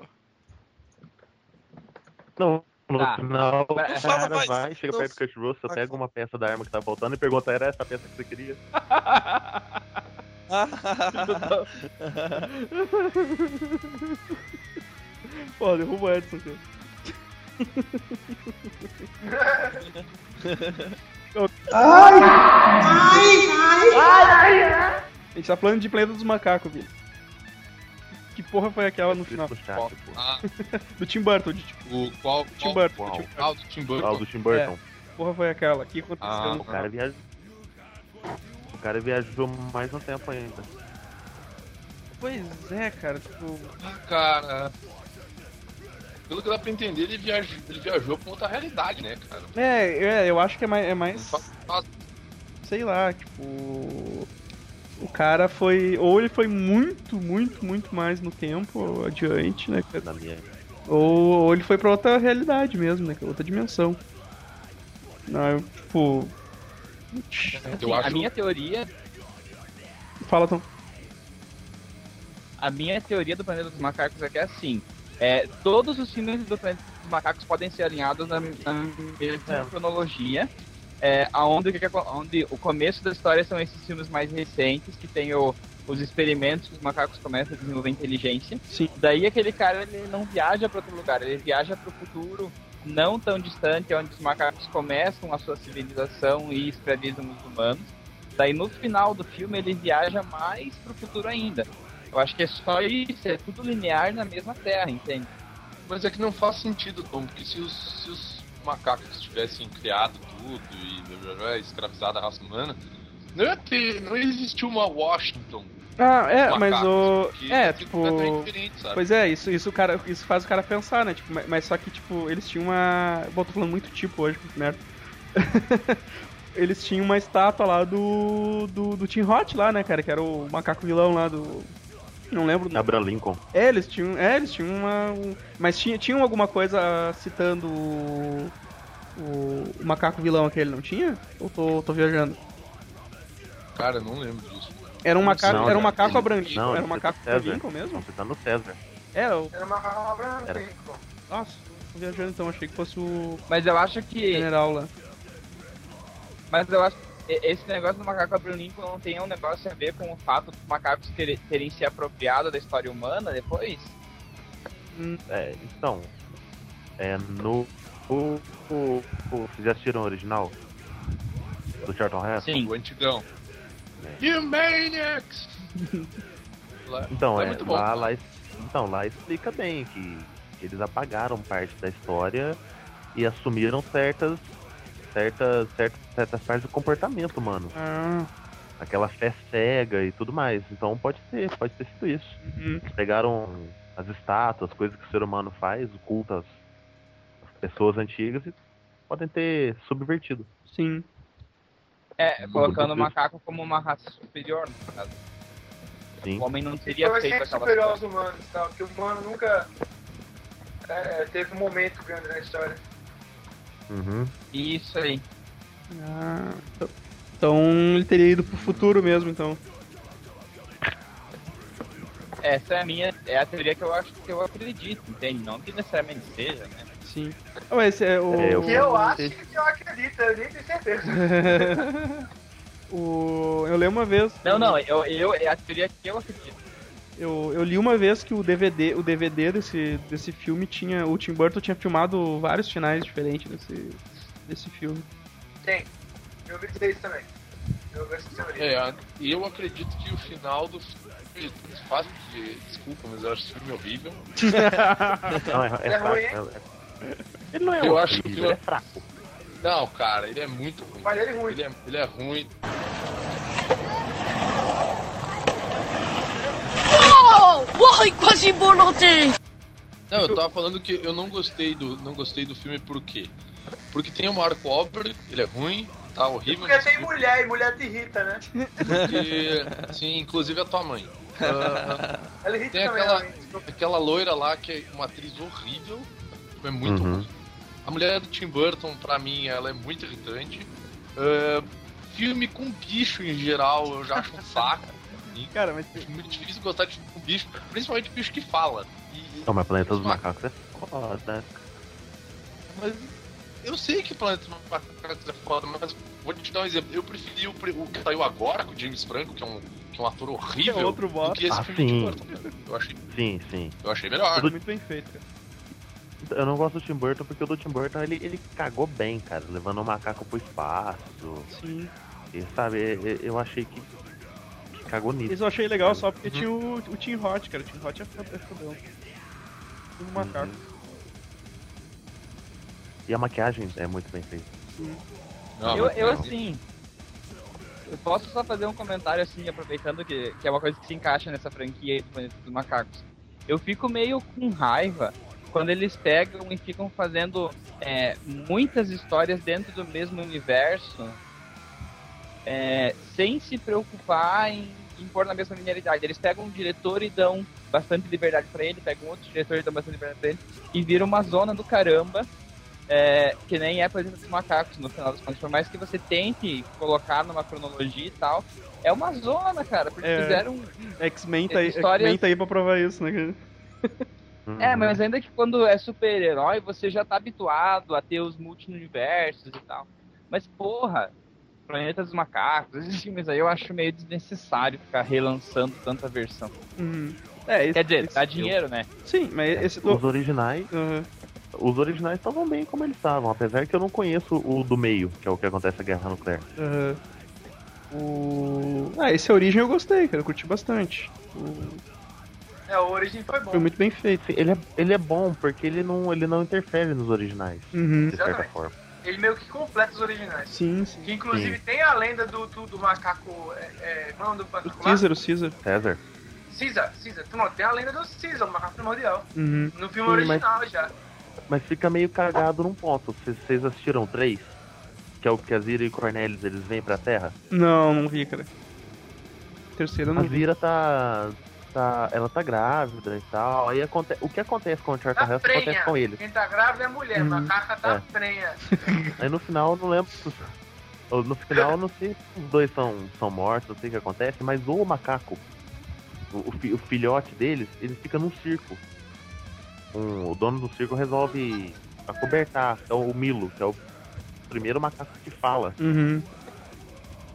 Não, no Tá. final, o Vai, cara vai, vai, chega não, perto do Kurt Russell, vai, pega uma peça da arma que tá faltando e pergunta, era essa a peça que você queria? Pô, derruba o Edson, cara. A gente tá falando de Planeta dos Macacos, Vini. Que porra foi aquela no final? No chat, pô. Ah, Do Tim Burton, de tipo, o qual? Tim qual Burton. qual? do Tim Burton. Ah, o do Tim Ah, o Burton. do Tim Burton. Que porra foi aquela? O que aconteceu Ah, no O cara viajou. O cara viajou mais um tempo ainda. Pois é, cara, tipo... Ah, cara. Pelo que dá pra entender, ele viajou, ele viajou pra outra realidade, né, cara? É, é, eu acho que é mais, é mais... Fa- fa- Sei lá, tipo... O cara foi... Ou ele foi muito, muito, muito mais no tempo adiante, né, cara? Na minha. Ou, ou ele foi pra outra realidade mesmo, né, que é outra dimensão. Não, eu, tipo... Eu A acho. minha teoria, Fala, Tom. a minha teoria do Planeta dos Macacos é que é assim. É, todos os filmes do Planeta dos Macacos podem ser alinhados na, na mesma cronologia. É, aonde, o que que acon- onde o começo da história são esses filmes mais recentes, que tem o, os experimentos que os macacos começam a desenvolver inteligência. Sim. Daí aquele cara ele não viaja para outro lugar, ele viaja para o futuro não tão distante, onde os macacos começam a sua civilização e escravizam os humanos. Daí no final do filme ele viaja mais pro futuro ainda. Eu acho que é só isso, é tudo linear na mesma terra, entende? Mas é que não faz sentido, Tom, porque se os, se os macacos tivessem criado tudo e blá, blá, blá, escravizado a raça humana, não ia ter, não ia existir uma Washington. Ah, é, Macacos, mas o... porque É, ia ser tipo... completamente diferente, sabe? Pois é, isso, isso, o cara, isso faz o cara pensar, né? Tipo, mas- mas só que, tipo, eles tinham uma... Bom, tô falando muito tipo hoje, que merda. Eles tinham uma estátua lá do, do, do Tim Hot lá, né, cara? Que era o macaco vilão lá do... Não lembro. Abraham Lincoln. É, eles tinham, é, eles tinham uma... um- Mas tinha, tinham alguma coisa citando o, o, o macaco vilão aquele, não tinha? Ou tô, tô viajando? Cara, eu não lembro disso. Era um macaco, Não, era um cara, macaco ele- Abraham Lincoln, não, era um ele macaco tá no Abraham César. Lincoln mesmo? Você tá no César. É, eu... Era uma cobra Era. Lincoln. Nossa, tô viajando então, achei que fosse o Mas eu acho que general lá. Mas eu acho, esse negócio do macaco Abraham Lincoln não tem um negócio a ver com o fato dos macacos terem, terem se apropriado da história humana depois? É, então, é no... O, o, o, vocês já assistiram o original? Do Charlton Heston? Sim. O antigão. You maniacs! Lá- Então, lá é, muito bom. lá, lá, então, lá explica bem que eles apagaram parte da história e assumiram certas, certas, certas, certas partes do comportamento humano. Ah, Aquela fé cega e tudo mais. Então pode ser, pode ter sido isso. uhum. Eles pegaram as estátuas, coisas que o ser humano faz, o culto às às pessoas antigas e podem ter subvertido. Sim. É, colocando o macaco como uma raça superior, no caso. Sim. O homem não teria Então é feito sempre aquela superior coisa. aos humanos, tal, que o humano nunca é, teve um momento grande na história. Uhum. Isso aí. Ah, então- então ele teria ido pro futuro mesmo, então. Essa é a minha, é a teoria que eu acho que eu acredito, entende? Não que necessariamente seja, né? Sim. Ah, mas esse é o. É, eu- Que eu acho que eu acredito, eu nem tenho certeza. o... Eu li uma vez. Não, não, eu, eu, é a teoria que eu acredito. Eu, eu li uma vez que o D V D, o D V D desse, desse filme tinha. O Tim Burton tinha filmado vários finais diferentes desse, desse filme. Tem. Eu ouvi dizer isso também. Eu ouvi essa teoria. É, e eu acredito que o final do filme fácil de... Desculpa, mas eu acho esse filme horrível. Não, é, é É ruim, fraco. é- é- Ele não é Eu horrível, acho que- ele é fraco. Não, cara, ele é muito ruim. Mas ele é ruim. Ele é, ele é ruim. Why quasi-volonté? Não, eu tava falando que eu não gostei do, não gostei do filme por quê? Porque tem o Mark Wahlberg, ele é ruim, tá horrível. Porque nesse tem filme, mulher e mulher te irrita, né? porque, sim, inclusive a tua mãe. Ah, Ela irrita tem também, aquela, realmente. aquela loira lá que é uma atriz horrível, é muito Uhum. ruim. A mulher do Tim Burton, pra mim, ela é muito irritante. Ah, filme com bicho em geral, eu já acho um saco. Cara, mas. É muito difícil gostar de um bicho, principalmente bicho que fala. E- Não, mas Planeta dos Macacos é foda, né? Mas eu sei que Planeta dos Macacos é foda, mas vou te dar um exemplo. Eu preferi o, pre- o que saiu agora com o James Franco, que é um, que é um ator horrível, É outro do bosta. que esse Ah, filme de sim. Burton. Eu achei, Sim, sim. eu achei melhor. Tudo- Muito bem feito, cara. Eu não gosto do Tim Burton porque o do Tim Burton ele, ele cagou bem, cara, levando o macaco pro espaço. Sim. E, sabe, eu, eu achei que, que cagou nisso. Isso eu achei legal só porque Uhum. tinha o, o Tim Hot, cara. O Tim Hot é foda- é fodão. Um macaco. Uhum. E a maquiagem é muito bem feita. Não, eu, mas eu não. assim. Eu posso só fazer um comentário assim, aproveitando que, que é uma coisa que se encaixa nessa franquia aí do Planeta dos Macacos. Eu fico meio com raiva quando eles pegam e ficam fazendo é, muitas histórias dentro do mesmo universo é, sem se preocupar em, em pôr na mesma linearidade. Eles pegam um diretor e dão bastante liberdade pra ele, pegam outro diretor e dão bastante liberdade pra ele, e vira uma zona do caramba. É, que nem é Planeta dos Macacos, no final das contas. Por mais que você tente colocar numa cronologia e tal, é uma zona, cara, porque É. fizeram... X-Men tá, aí- Histórias- X-Men tá aí pra provar isso, né, cara? Uhum. É, mas ainda que quando é super-herói, você já tá habituado a ter os multi-universos e tal. Mas, porra, Planeta dos Macacos, esses filmes aí eu acho meio desnecessário ficar relançando tanta versão. Uhum. É, esse, Quer dizer, esse- dá dinheiro, né? Sim, mas esse do... Os originais, Uhum. os originais estavam bem como eles estavam, apesar que eu não conheço o do meio, que é o que acontece na Guerra Nuclear. Uhum. O... Ah, esse Origem eu gostei, cara. Eu curti bastante. O... É, o Origin foi bom. Foi muito bem feito. Sim, Ele é, ele é bom porque ele não, ele não interfere nos originais, Uhum. de certa Exatamente. forma. Ele meio que completa os originais. Sim, sim. Que inclusive Sim. tem a lenda do, do, do macaco. É, é, não, do O macaco lá? Caesar, o Caesar. César? Caesar, Caesar. Não, tem a lenda do Caesar, o macaco primordial. Uhum. No filme Sim, mas- original já. Mas fica meio cagado num ponto. Vocês- Vocês assistiram três? Que é o que a Zira e o Cornelius eles vêm pra Terra? Não, não vi, cara. Terceiro eu A não vi. Zira tá. tá ela tá grávida e tal. Aí aconte... o que acontece com o Charlton Tá Heston acontece prenha. com eles. Quem tá grávida é a mulher, Uhum. macaca tá É. prenha. Aí no final eu não lembro. se- ou No final eu não sei se os dois são, são mortos, não sei o que acontece, mas o macaco, o, o fi- o filhote deles, ele fica num circo. Um- o dono do circo resolve acobertar. É o Milo, que é o primeiro macaco que fala. Uhum.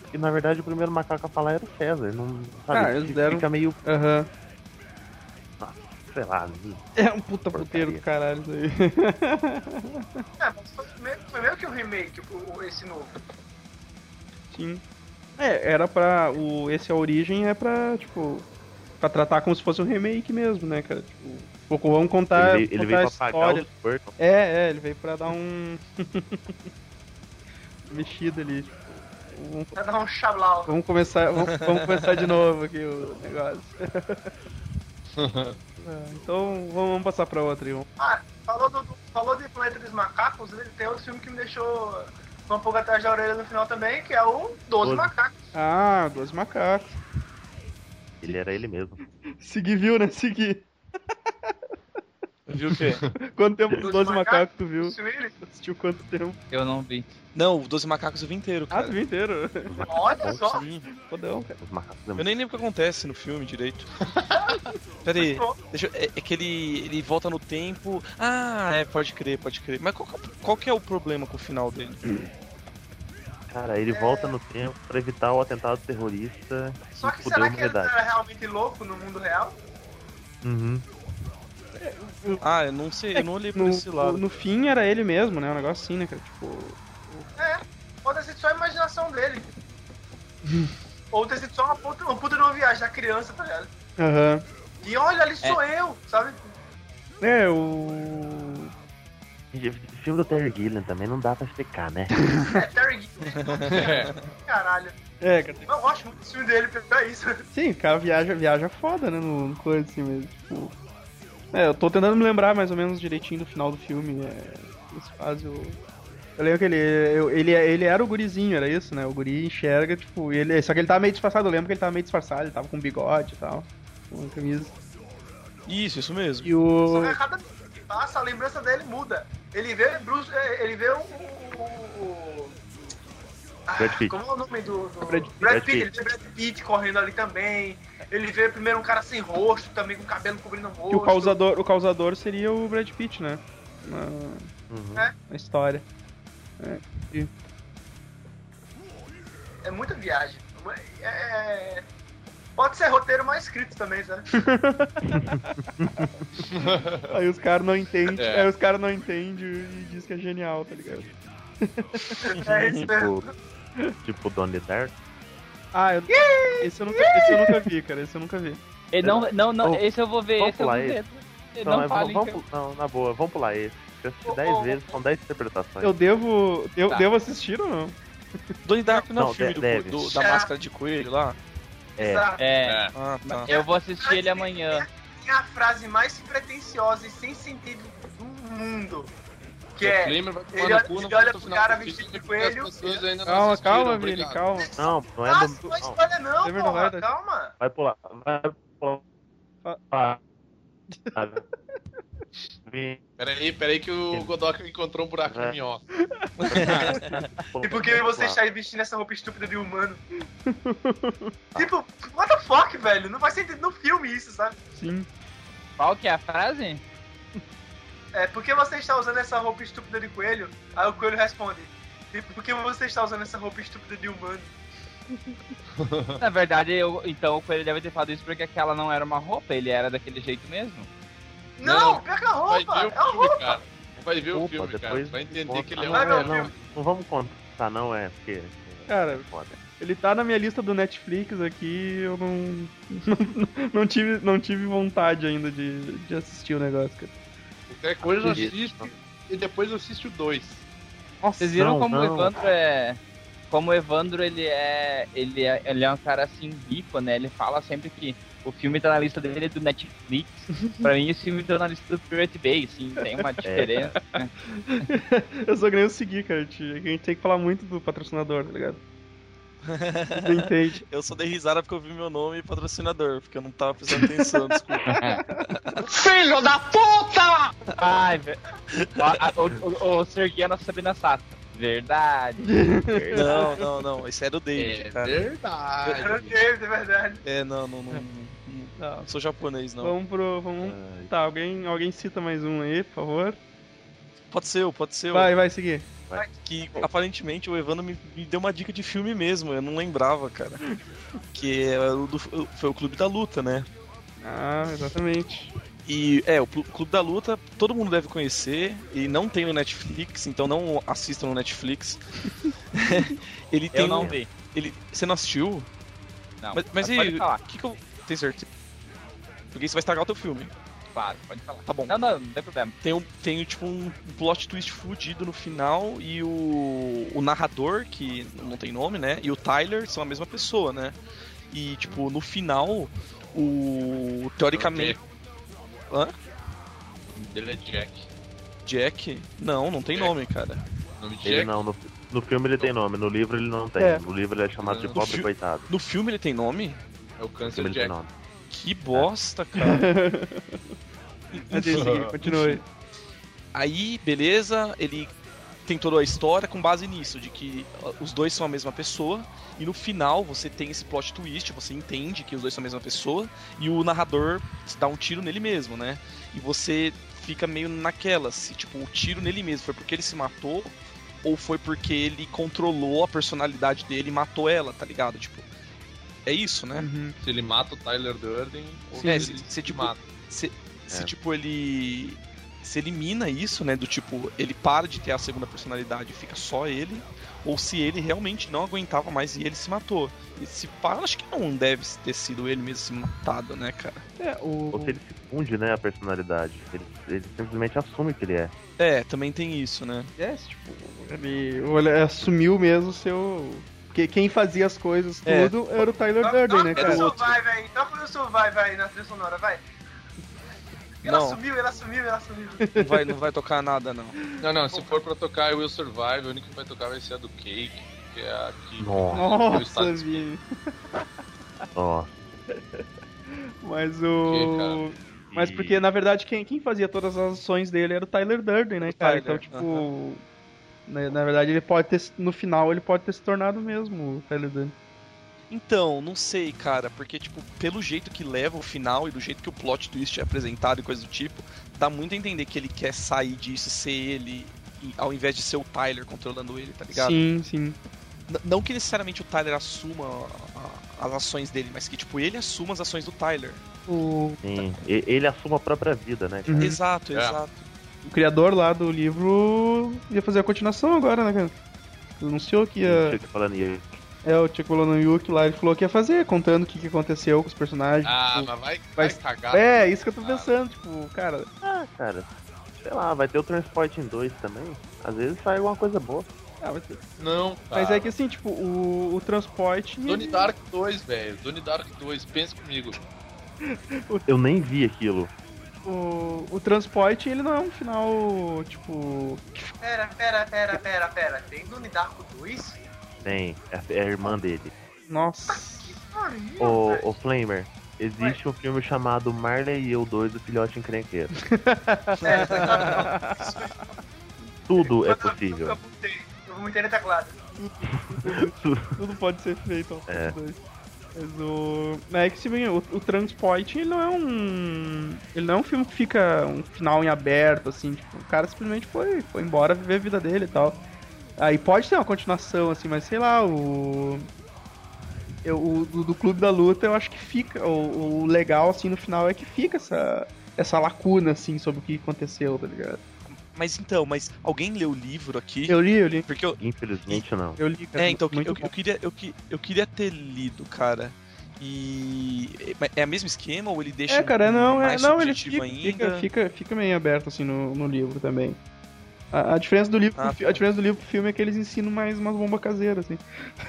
que na verdade o primeiro macaco a falar era o César, não sabe? Ah, eles deram... Fica meio. Aham. Nossa, sei lá. É um puta puteiro do caralho isso aí. É, mas foi meio, foi meio que um remake, o, esse novo. Sim. É, era pra. O, esse A Origem é pra, tipo. Pra tratar como se fosse um remake mesmo, né, cara? Tipo, pouco vamos contar, Ele, ele contar veio a pra apagar história. o Burton. É, é, ele veio pra dar um. Mexida ali, tipo. Vamos, Vai dar um chablau. vamos começar. Vamos, vamos começar de novo aqui o negócio. É, então vamos passar pra outra aí. Ah, falou, do, falou de Planeta dos Macacos, ele tem outro filme que me deixou com um pouco atrás da orelha no final também, que é o Doze Macacos. Ah, Doze Macacos. Ele era ele mesmo. Segui viu, né? Segui. Viu o quê? Quanto tempo dos Doze Macacos tu viu? Assistiu ele? Assistiu quanto tempo? Eu não vi. Não, o Doze Macacos eu vi inteiro, Ah, cara. tu viu inteiro? Olha só. Sim. Fodão, cara. Os macacos Eu nem lembro o que acontece no filme direito. Pera aí, deixa eu- é, é que ele, ele volta no tempo. Ah, é, pode crer, pode crer. Mas qual, que é o- qual que é o problema com o final dele? Cara, ele volta no tempo pra evitar o atentado terrorista Só e que fuder será a que ele humanidade. era realmente louco no mundo real? Uhum. Ah, eu não sei, eu não olhei por No, esse lado. no fim era ele mesmo, né? Um negócio assim, né, cara? Tipo. É, pode ser só a imaginação dele. Ou ter sido só uma puta, uma puta de uma viagem da criança, tá ligado? Aham. E olha, ali sou eu, sabe? É, o. O filme do Terry Gilliam também não dá pra explicar, né? É, Terry Gilliam. Caralho. É, cara. Eu gosto muito do filme dele, pra isso. Sim, o cara viaja, viaja foda, né? No, no coisa assim mesmo. Tipo. É, eu tô tentando me lembrar mais ou menos direitinho do final do filme. É, eles fazem o. Eu lembro que ele, eu- ele, ele era o gurizinho, era isso, né? O guri enxerga, tipo, ele, só que ele tava meio disfarçado, eu lembro que ele tava meio disfarçado, ele tava com bigode e tal, com uma camisa. Isso, isso mesmo. E o. Só que a cada vez que passa, a lembrança dele muda. Ele vê Bruce, é, ele vê o... o, o ah, Brad Pitt. como é o nome do... do Brad Brad, Pitt. Pitt. Ele vê Brad Pitt correndo ali também. Ele vê primeiro um cara sem rosto, também com cabelo cobrindo o rosto. Que o causador, o causador seria o Brad Pitt, né? Na, Uhum. É, na história. É, e- é muita viagem. É... Pode ser roteiro mal escrito também, sabe? Aí os caras não entendem, É. aí os caras não entendem e diz que é genial, tá ligado? É isso mesmo. Tipo, tipo Donnie Darko. Ah, eu, esse, eu nunca, esse eu nunca vi, cara, esse eu nunca vi. Ele não, não, não, Vamos- esse eu vou ver, vamos esse eu vou pular ver. esse. Ele Não, não mas fala vamos, vamos, então. pu- não, na boa, vamos pular esse. Eu assisti dez vezes, são dez interpretações. Eu devo, eu Tá. devo assistir ou não? Donnie Darko não é o Não, filme de- do, deve. do- da É. máscara de coelho lá? É, Exato. É, Ah, tá. eu vou assistir ele amanhã. É a frase mais pretensiosa e sem sentido do mundo. Que O é... Flamer vai tomar Ele no olha, cu, não ele vai olha no pro final cara do vestido de filme, porque as coelho... pessoas ainda não Calma, assistiram, calma, Vini, obrigado. calma. não, não é Ah, do. não é Não, spoiler não, Flamer não porra, vai, né? calma. vai pular. Vai pular. Ah. Vem. Peraí, peraí que o Godoka encontrou um buraco É. na minhoca. E por que você está vestindo essa roupa estúpida de humano? Tipo, what the fuck, velho? Não faz sentido no filme isso, sabe? Sim. Qual que é a frase? É, por que você está usando essa roupa estúpida de coelho? Aí o coelho responde, e por que você está usando essa roupa estúpida de humano? Na verdade, eu, então o Coelho deve ter falado isso porque aquela não era uma roupa, ele era daquele jeito mesmo. Não, Não, pega a Vai roupa, ver é o uma filme, roupa. cara. Vai ver o Opa, filme, cara. depois Vai entender conta. que ele é Ah, um... Vai ver o não, filme. não vamos contar, não, é, porque. Cara, é foda. ele tá na minha lista do Netflix aqui, eu não. Não, não tive, não tive vontade ainda de, de assistir o negócio, cara. Qualquer coisa Isso. assiste e depois assiste o dois. Nossa, Vocês viram Não, como o não. Evandro é. Como o Evandro ele é. Ele é, ele é um cara assim rico, né? Ele fala sempre que o filme tá na lista dele do Netflix. Pra mim, esse filme tá na lista do Pirate Bay, assim, tem uma diferença. né? eu só ganhei o seguir, cara. A gente tem que falar muito do patrocinador, tá ligado? Não entende. Eu só dei risada porque eu vi meu nome e patrocinador, porque eu não tava prestando atenção, desculpa. Filho da puta! Ai, velho. O, o, o Serguei é a nossa Sabrina Sato. Verdade. Não, não, não, esse é do David, É cara. verdade. É o David, é verdade. É, não, não, não, não, não, não sou japonês, não. Vamos pro. Vamos... Tá, alguém, alguém cita mais um aí, por favor? Pode ser, eu, pode ser. eu. Vai, vai seguir. Que aparentemente o Evandro me, me deu uma dica de filme mesmo, eu não lembrava, cara. Que é o do, foi o Clube da Luta, né? Ah, exatamente. E é, o Plu- Clube da Luta todo mundo deve conhecer, e não tem no Netflix, então não assistam no Netflix. Ele tem Eu não um- vi. Ele, você não assistiu? Não, Mas, mas mas pode e falar. o que, que eu. Tem certeza? Porque isso vai estragar o teu filme. Claro, pode falar. Tá bom. Não, não, não tem problema. Tem, um, tem tipo um plot twist fudido no final e o, o narrador, que não tem nome, né? E o Tyler são a mesma pessoa, né? E tipo, no final, o. Teoricamente. Hã? O nome dele é Jack. Jack? Não, não tem Jack. nome, cara. O nome de Ele Jack? não, no, no filme ele tem nome, no livro ele não tem. É. No livro ele é chamado de No pobre fi- coitado. No filme ele tem nome? É o No Câncer filme ele tem Jack. nome. Que bosta, cara. Antes de seguir, continue. Aí, beleza, ele tem toda a história com base nisso, de que ó, os dois são a mesma pessoa, e no final você tem esse plot twist, você entende que os dois são a mesma pessoa, e o narrador dá um tiro nele mesmo, né? E você fica meio naquela, se tipo, o tiro nele mesmo foi porque ele se matou, ou foi porque ele controlou a personalidade dele e matou ela, tá ligado? Tipo, é isso, né? Uhum. Se ele mata o Tyler Durden, ou É, se ele se, se, te tipo, mata. se, se É. tipo ele se elimina isso, né, do tipo, ele para de ter a segunda personalidade e fica só ele, ou se ele realmente não aguentava mais e ele se matou. E se pá, acho que não deve ter sido ele mesmo se matado, né, cara? É, o... Ou se ele se funde, né, a personalidade. Ele, ele simplesmente assume que ele é. É, também tem isso, né? É, tipo, ele, ou ele assumiu mesmo o seu... Porque quem fazia as coisas É. tudo era o Tyler Durden, né, Toca cara? o Survive aí, toca o Survive aí na trilha sonora, vai. Ele Não. assumiu, ele assumiu, ele assumiu. Não vai, não vai tocar nada, não. Não, não, se for pra tocar I Will Survive, o único que vai tocar vai ser a do Cake, que é a que... Nossa. o estado Nossa, Vini. Ó. Mas Que, o... Mas porque, na verdade, quem, quem fazia todas as ações dele era o Tyler Durden, né, cara? Tyler, Então, tipo... Na, na verdade, ele pode ter... No final, ele pode ter se tornado mesmo o Tyler Durden. Então, não sei, cara, porque, tipo, pelo jeito que leva o final e do jeito que o plot twist é apresentado e coisa do tipo, dá muito a entender que ele quer sair disso e ser ele, e- ao invés de ser o Tyler controlando ele, tá ligado? Sim, sim. N- não que necessariamente o Tyler assuma a- as ações dele, mas que, tipo, ele assuma as ações do Tyler. O, Sim. E- Ele assume a própria vida, né, cara? Uhum. Exato, É. exato. o criador lá do livro ia fazer a continuação agora, né, cara? Ele anunciou que ia... Fica falando isso. É, o Chuck Palahniuk lá, ele falou que ia fazer, contando o que, que aconteceu com os personagens. Ah, tipo, mas vai, vai- vai cagar. É, isso que eu tô Ah. pensando, tipo, cara... Ah, cara. Sei lá, vai ter o Transporting dois também. Às vezes sai alguma coisa boa. Ah, vai ter. Não, Mas cara. é que assim, tipo, o, o transporte... Donnie Dark dois, velho. Donnie Dark dois, pensa comigo. Eu nem vi aquilo. O, o transporte, ele não é um final, tipo... Pera, pera, pera, pera, pera. Tem Donnie Darko dois? Tem. É é a irmã dele. Nossa... Que pariu, Ô, velho. ô Flamer, existe um filme chamado Marley e eu dois, o filhote encrenqueiro. É, foi só- Tudo é Eu possível. botei, eu vomitei no teclado. Tudo pode ser feito, ó. É. Dois. Mas o... É que se bem, o, o Transporte, ele não é um... Ele não é um filme que fica um final em aberto, assim, tipo, o cara simplesmente foi, foi embora viver a vida dele e tal. Aí pode ter uma continuação, assim, mas sei lá, o... Eu, o do, do Clube da Luta, eu acho que fica... O, o legal, assim, no final é que fica essa, essa lacuna, assim, sobre o que aconteceu, tá ligado? Mas então, mas alguém leu o livro aqui? Eu li, eu li. Porque eu, Infelizmente não. Eu li, cara, É, então, muito eu, bom. eu, queria, eu, que- eu queria ter lido, cara. E. É o mesmo esquema ou ele deixa É, cara, não, é, mais não ele subjetivo fica, ainda? fica, fica, fica meio aberto assim no, no livro também. A, a diferença do livro, Ah, pro fi- tá. a diferença do livro pro filme é que eles ensinam mais umas bombas caseiras, assim.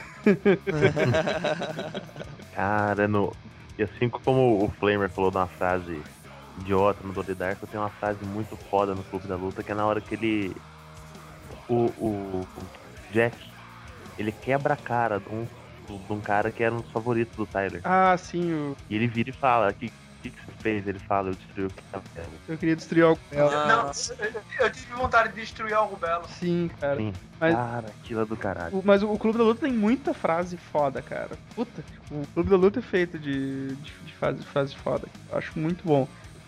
Cara, no... e assim como o Flamer falou numa frase idiota no Donnie Darko, tem uma frase muito foda no Clube da Luta, que é na hora que ele... O, o, o Jack, ele quebra a cara de um, de um cara que era um dos favoritos do Tyler. Ah, sim, o, E ele vira e fala, o que, que, que você fez? Ele fala, eu destruí o que tá vendo. eu queria destruir algo dela. Ah, Não, eu, eu tive vontade de destruir algo belo. Sim, cara. Sim, Mas- cara, aquilo é do caralho. O- mas o, o Clube da Luta tem muita frase foda, cara. Puta, o Clube da Luta é feito de, de, de frase, frase foda. Eu acho muito bom.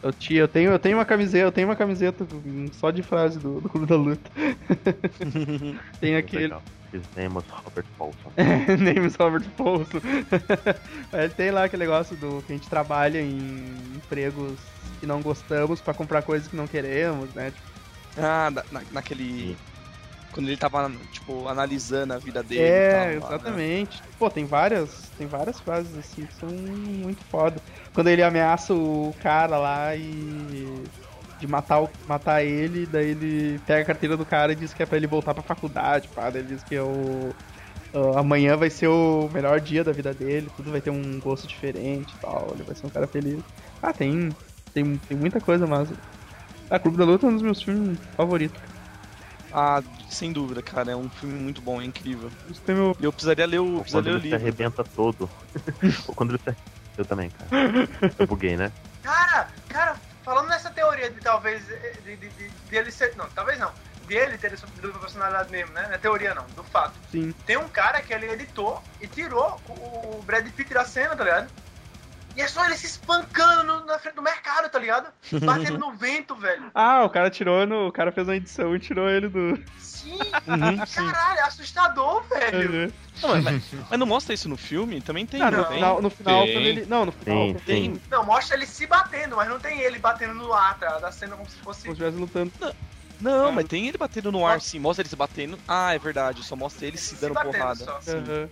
Eu, tia, eu, tenho, eu tenho uma camiseta, eu tenho uma camiseta só de frase do, do Clube da Luta. Tem aquele. Legal. His name was Robert Paulson. Name is Robert Paulson. Ele tem lá aquele negócio do que a gente trabalha em empregos que não gostamos pra comprar coisas que não queremos, né? Tipo, Ah, na, na- naquele. Quando ele tava, tipo, analisando a vida dele. é, e tal, lá, né? exatamente. Pô, tem várias, tem várias frases assim que são muito foda. Quando ele ameaça o cara lá e de matar, o, matar ele, daí ele pega a carteira do cara e diz que é pra ele voltar pra faculdade, pá, daí ele diz que é o uh, amanhã vai ser o melhor dia da vida dele, tudo vai ter um gosto diferente e tal, ele vai ser um cara feliz. Ah, tem tem, tem muita coisa, mas a Clube da Luta é um dos meus filmes favoritos. Ah, sem dúvida, cara. É um filme muito bom, é incrível. Isso tem meu... Eu precisaria ler o, Ou precisaria quando ler o ele se livro. arrebenta todo. Ou quando ele se... Eu também, cara. Eu buguei, né? Cara, cara, falando nessa teoria de talvez de, de, de, dele ser. Não, talvez não. Dele ter essa dupla personalidade mesmo, né? Não é teoria não, do fato. Sim. Tem um cara que ele editou e tirou o, o Brad Pitt da cena, tá ligado? E é só ele se espancando no- na frente do mercado, tá ligado? Batendo no vento, velho. Ah, o cara tirou no. O cara fez uma edição e tirou ele do. Sim, Uhum, sim. caralho, é assustador, velho. Não, mas, mas- mas não mostra isso no filme? Também tem, Ah, não no tem? final, no final Tem. quando ele. Não, no final. Sim, Tem. sim. Não, mostra ele se batendo, mas não tem ele batendo no ar, tá? Da cena como se fosse. Como se estivesse lutando. Não, mas tem ele batendo no ar, sim. Mostra ele se batendo. Ah, é verdade. Só mostra ele se Se dando batendo porrada. só. Sim. Aham.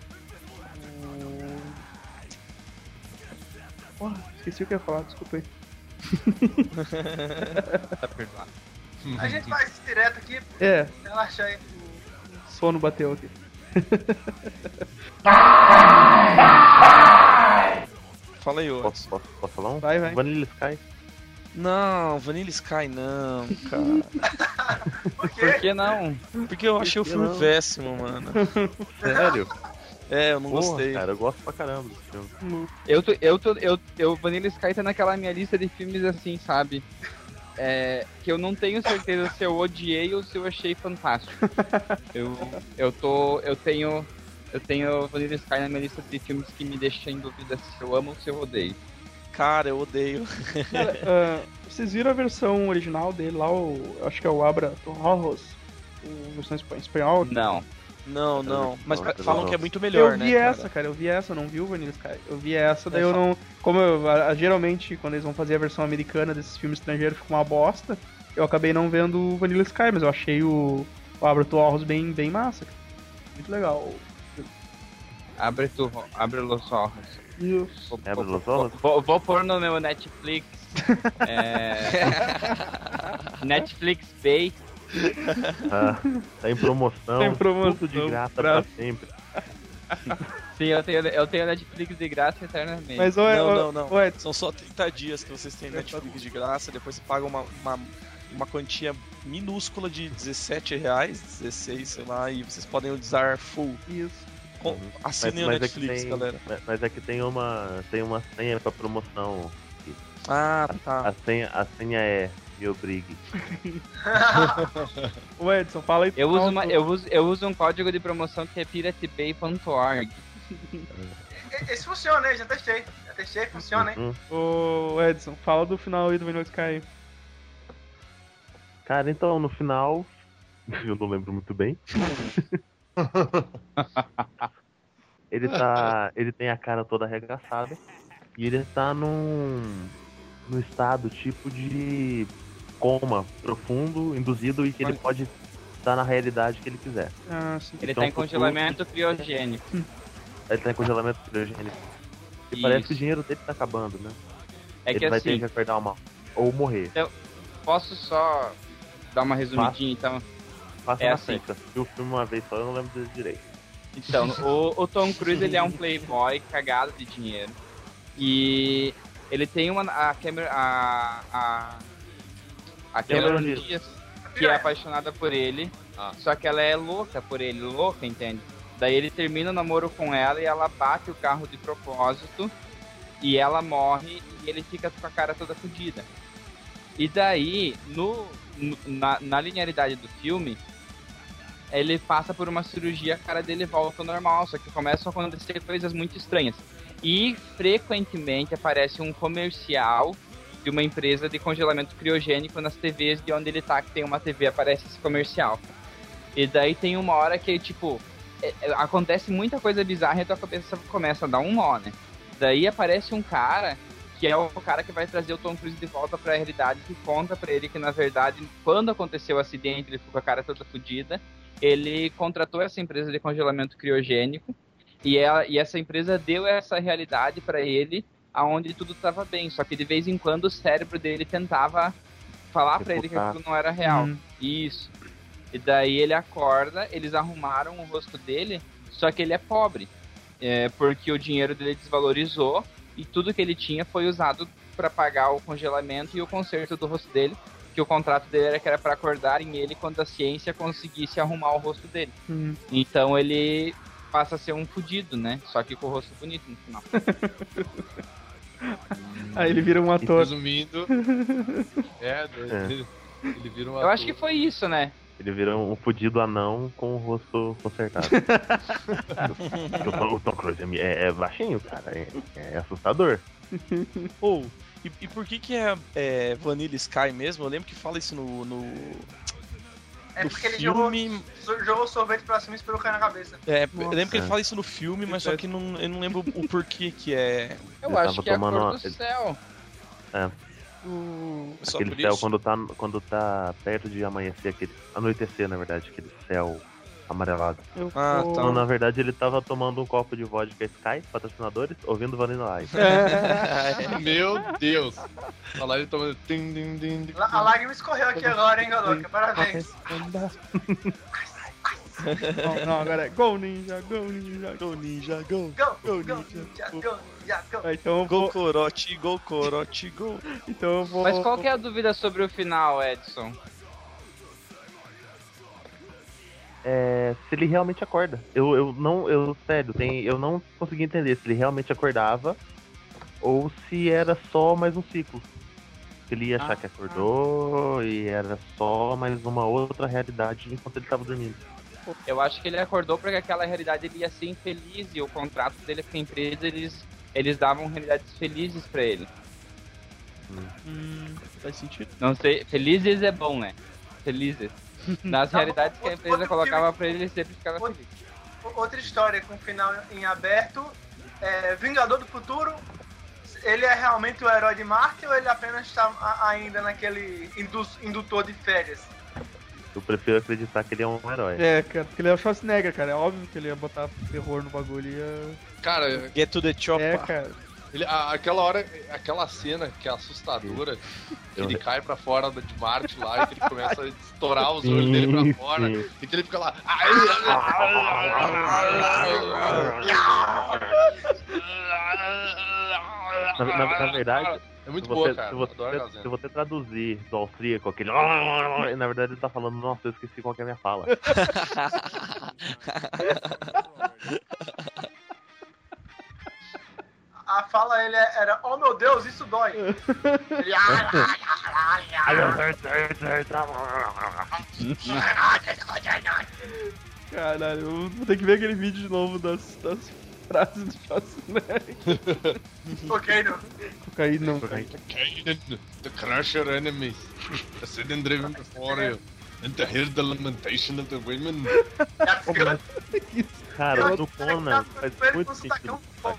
Porra, esqueci o que eu ia falar, desculpa aí. Tá perdoado. A gente faz isso direto aqui, É, relaxa aí. sono bateu aqui. Fala aí, ô. Posso, posso, posso falar um? Vai, vai. Vanilla Sky. Não, Vanilla Sky não, cara. Por quê? Por que não? Porque eu achei o filme não? péssimo, mano. Sério? É, eu não Porra, gostei. cara, eu gosto pra caramba desse filme. Eu tô, eu tô, eu, eu, Vanilla Sky tá naquela minha lista de filmes assim, sabe? É, que eu não tenho certeza se eu odiei ou se eu achei fantástico. Eu, eu tô, eu tenho, eu tenho Vanilla Sky na minha lista de filmes que me deixam em dúvida se eu amo ou se eu odeio. Cara, eu odeio. Cara, ah, vocês viram a versão original dele lá, o, eu acho que é o Abra Torros, a versão espa- espanhol? Não. Não, não. Mas Não, pra- não. falam que é muito melhor, eu né? vi cara? essa, cara, eu vi essa, eu não vi o Vanilla Sky. Eu vi essa, daí É, eu fala. não. Como eu, a- a- geralmente, quando eles vão fazer a versão americana desses filmes estrangeiros, fica uma bosta. Eu acabei não vendo o Vanilla Sky, mas eu achei o, o Abra Torros bem, bem massa. Cara. Muito legal. Abre, tu, abre los ojos. Isso. Vou, Abre vou, los vou, ojos? vou, vou pôr no meu Netflix. É... Netflix Pay. Ah, tá em promoção. Tá em promoção, Tudo de graça pra- pra sempre. Sim, eu tenho, eu tenho Netflix de graça eternamente. Mas, ô, Não, ô, não, não. ô, Edson, São só trinta dias que vocês têm Netflix de graça, depois você paga uma, uma, uma quantia minúscula de dezessete reais, dezesseis, sei lá, e vocês podem usar full. isso. Com, assinem o é que Netflix, tem, galera. mas- Mas é que tem uma, tem uma senha pra promoção. Ah, A, tá. a senha, a senha é me obrigue. Ô, Edson, fala aí. Eu uso, fala uma, tu. eu, uso, eu uso um código de promoção que é piratebay ponto org. Esse funciona, hein? Já testei. Já testei, funciona, hein? Uhum. Ô, Edson, fala do final aí do Vanilla Sky. Cara, então no final. Eu não lembro muito bem. Ele tá. Ele tem a cara toda arregaçada. E ele tá num. num estado tipo de coma profundo, induzido e que ele pode estar na realidade que ele quiser. Ah, sim. Ele Então, tá em congelamento criogênico. Ele tá em congelamento criogênico. E Isso. parece que o dinheiro dele tá acabando, né? É ele que vai assim, ter que acordar uma. Ou morrer. posso só dar uma resumidinha então? Passa É na assim. frente. Eu assisti o filme uma vez só, eu não lembro dele direito. Então, o, o Tom Cruise ele é um playboy cagado de dinheiro. E ele tem uma. A Cameron. A. A, a Cameron Cameron Diaz. Diaz, que é apaixonada por ele. Ah. Só que ela é louca por ele, louca, entende? Daí ele termina o namoro com ela e ela bate o carro de propósito. E ela morre e ele fica com a cara toda fodida. E daí, no, no- na, na linearidade do filme, ele passa por uma cirurgia, a cara dele volta ao normal, só que começam a acontecer coisas muito estranhas. E frequentemente aparece um comercial de uma empresa de congelamento criogênico nas T Vs de onde ele tá, que tem uma T V, aparece esse comercial. E daí tem uma hora que, tipo, é, é, acontece muita coisa bizarra e a tua cabeça começa a dar um nó, né? Daí aparece um cara, que é o cara que vai trazer o Tom Cruise de volta pra realidade, que conta pra ele que, na verdade, quando aconteceu o acidente, ele ficou com a cara toda fodida, ele contratou essa empresa de congelamento criogênico, e, ela, e essa empresa deu essa realidade pra ele, aonde tudo estava bem, só que de vez em quando o cérebro dele tentava falar pra ele que aquilo não era real. Uhum. Isso. E daí ele acorda, eles arrumaram o rosto dele, só que ele é pobre, é, porque o dinheiro dele desvalorizou e tudo que ele tinha foi usado para pagar o congelamento e o conserto do rosto dele, que o contrato dele era que era para acordarem ele quando a ciência conseguisse arrumar o rosto dele. Uhum. Então ele passa a ser um fudido, né? Só que com o rosto bonito no final. Aí ele vira um ator. Resumindo, é, ele, ele vira um ator. Eu acho que foi isso, né? Ele vira um fudido anão com o rosto consertado. o Tom Cruise é, é baixinho, cara. É, é assustador. Ou, oh, e, e por que que é, é Vanilla Sky mesmo? Eu lembro que fala isso no... no... É porque ele filme... jogou, jogou sorvete pra cima e esperou cair na cabeça. É, Nossa. Eu lembro que ele fala isso no filme, mas só que não, eu não lembro o porquê que é... Eu, eu acho que é a cor do céu. É. Uh, aquele céu quando tá, quando tá perto de amanhecer, aquele, anoitecer na verdade, aquele céu amarelado. Eu ah, tô... tá. Então, na verdade ele tava tomando um copo de vodka Sky, patrocinadores, ouvindo Vanilla Ice. Meu Deus! Olha lá ele tomando... Din, din, din, din. A lágrima escorreu aqui agora, hein, Galoca? Parabéns. Não, não, agora é Go Ninja, Go Ninja, Go Ninja, Go, Go, Go Ninja, Go, Go Ninja, Go. Ah, então eu vou... Go Corote, Go Corote, Go. Então eu vou... Mas qual que é a dúvida sobre o final, Edson? É, se ele realmente acorda. Eu, eu não, eu, sério, tem, eu não consegui entender se ele realmente acordava ou se era só mais um ciclo. Se ele ia achar ah, que acordou ah. e era só mais uma outra realidade enquanto ele tava dormindo. Eu acho que ele acordou porque aquela realidade ele ia ser infeliz e o contrato dele com a empresa, eles, eles davam realidades felizes pra ele. Hum. Hum, faz sentido. Não sei, felizes é bom, né? Felizes. Nas realidades que a empresa colocava filme, pra ele, ele sempre ficava outra, feliz. Outra história com final em aberto, é, Vingador do Futuro, ele é realmente o herói de Marte ou ele apenas está ainda naquele indu indutor de férias? Eu prefiro acreditar que ele é um herói. É, cara, porque ele é o Schwarzenegger, cara. É óbvio que ele ia botar terror no bagulho e ia... Cara, get to the chopper. É, cara. Ele, a, aquela hora, aquela cena que é assustadora, que ele cai pra fora de Marte lá e que ele começa a estourar os olhos dele pra fora, sim. E que ele fica lá. Na, na, na verdade, é muito se boa, você, cara. Se você, se você traduzir do austríaco aquele. Na verdade, ele tá falando, nossa, eu esqueci qual que é a minha fala. A fala ele era, oh meu Deus, isso dói. Ele... Caralho, eu vou ter que ver aquele vídeo de novo das, das frases do Schwarzenegger. Cocaína. Cocaína não. Cocaína, the crusher enemies, the sudden driven before you, and to hear the lamentation of the women. Cara, no Conan faz muito sentido.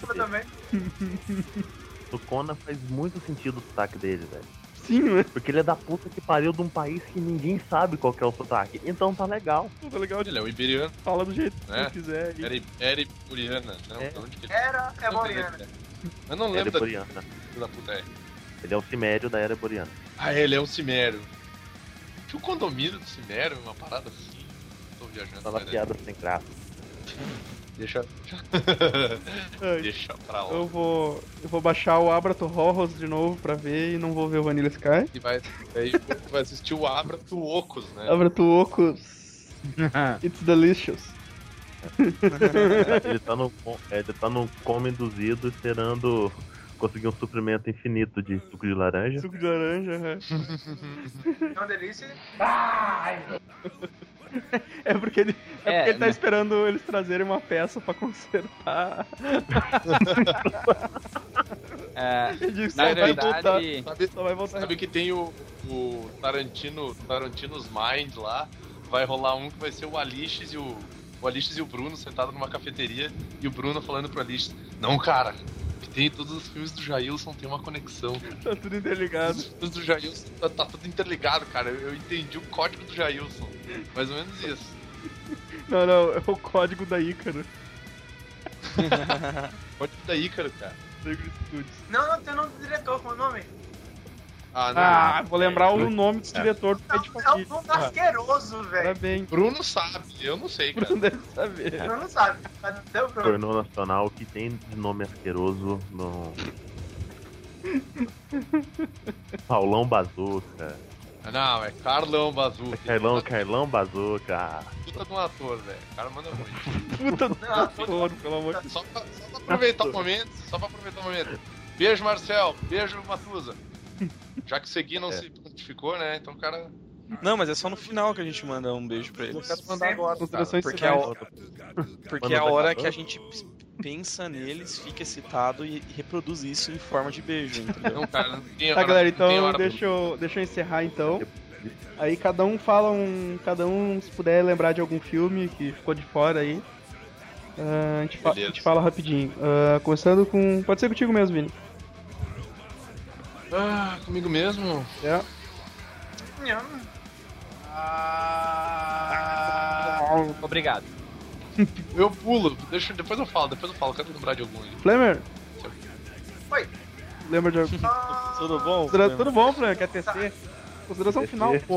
No Conan faz muito sentido o sotaque dele, velho. Sim, né? Porque ele é da puta que pariu de um país que ninguém sabe qual que é o sotaque. Então tá legal. Tá legal. Ele é o iberiano. Fala do jeito é. que quiser. Era, era iberiana. Não, é. Onde que ele... Era eboriana. Eu não lembro da... da puta é. Ele é o Cimério da era eboriana. Ah, ele é um Cimério. Tinha um condomínio do Cimério, uma parada assim. Tô viajando. Fala piada sem graça. Deixa. Deixa pra lá. Eu vou. Eu vou baixar o Abrato Horrors de novo pra ver e não vou ver o Vanilla Sky. E vai, aí vai assistir o Abrato Ocos, né? Abrato Ocos. It's delicious. ele, tá no, ele tá no coma induzido esperando conseguir um suprimento infinito de suco de laranja. Suco de laranja, é. É uma delícia. É porque ele, é, é porque ele tá esperando eles trazerem uma peça pra consertar. É, na na verdade, Sabe, só vai voltar. sabe que tem o, o Tarantino, Tarantino's Mind lá, vai rolar um que vai ser o Alixis e o, o Alixis e o Bruno sentados numa cafeteria e o Bruno falando pro Alixis, não, cara, que tem todos os filmes do Jailson, tem uma conexão. Tá tudo interligado. Os filmes do Jailson, tá, tá tudo interligado, cara, eu, eu entendi o código do Jailson, mais ou menos isso. Não, não, é o código da Ícaro. Código da Ícaro, cara. Não, não, tem o nome do diretor, qual é o nome? Ah, não. Ah, vou lembrar o nome do diretor do Pai de É o Família. nome asqueroso, velho. Parabéns. Bruno sabe, eu não sei, cara. Bruno deve saber. Eu não sabe, mas deu Bruno. Pornô nacional que tem de nome asqueroso no. Paulão Bazuca. Não, é Carlão Bazuca. É Carlão, Carlão Bazuca. Puta de um ator, velho. O cara manda muito. Puta do ator, pelo amor de Deus. Só pra, só pra aproveitar o momento, só pra aproveitar o momento. Beijo, Marcel. Beijo, Matusa. Já que o Segui não é. se prontificou, né? Então o cara... Não, mas é só no final que a gente manda um beijo pra Eu eles. quero mandar agora, cara. Porque é a hora, porque é a hora que a gente pensa neles, fica excitado e reproduz isso em forma de beijo, entendeu? Não, cara, não tem Tá, hora, galera, não tem então hora deixa eu, deixa eu encerrar então. Aí cada um fala um. Cada um, se puder lembrar de algum filme que ficou de fora aí. Uh, a, gente fa- a gente fala rapidinho. Uh, começando com. Pode ser contigo mesmo, Vini. Ah, comigo mesmo? É. Ah... Obrigado. Eu pulo, deixa, depois eu falo, depois eu falo, quero lembrar de algum aí. Flamer? Oi. Lembra de algum? Tudo bom? Considera- Tudo bom, Flamer? Quer T C? Consideração final, pô.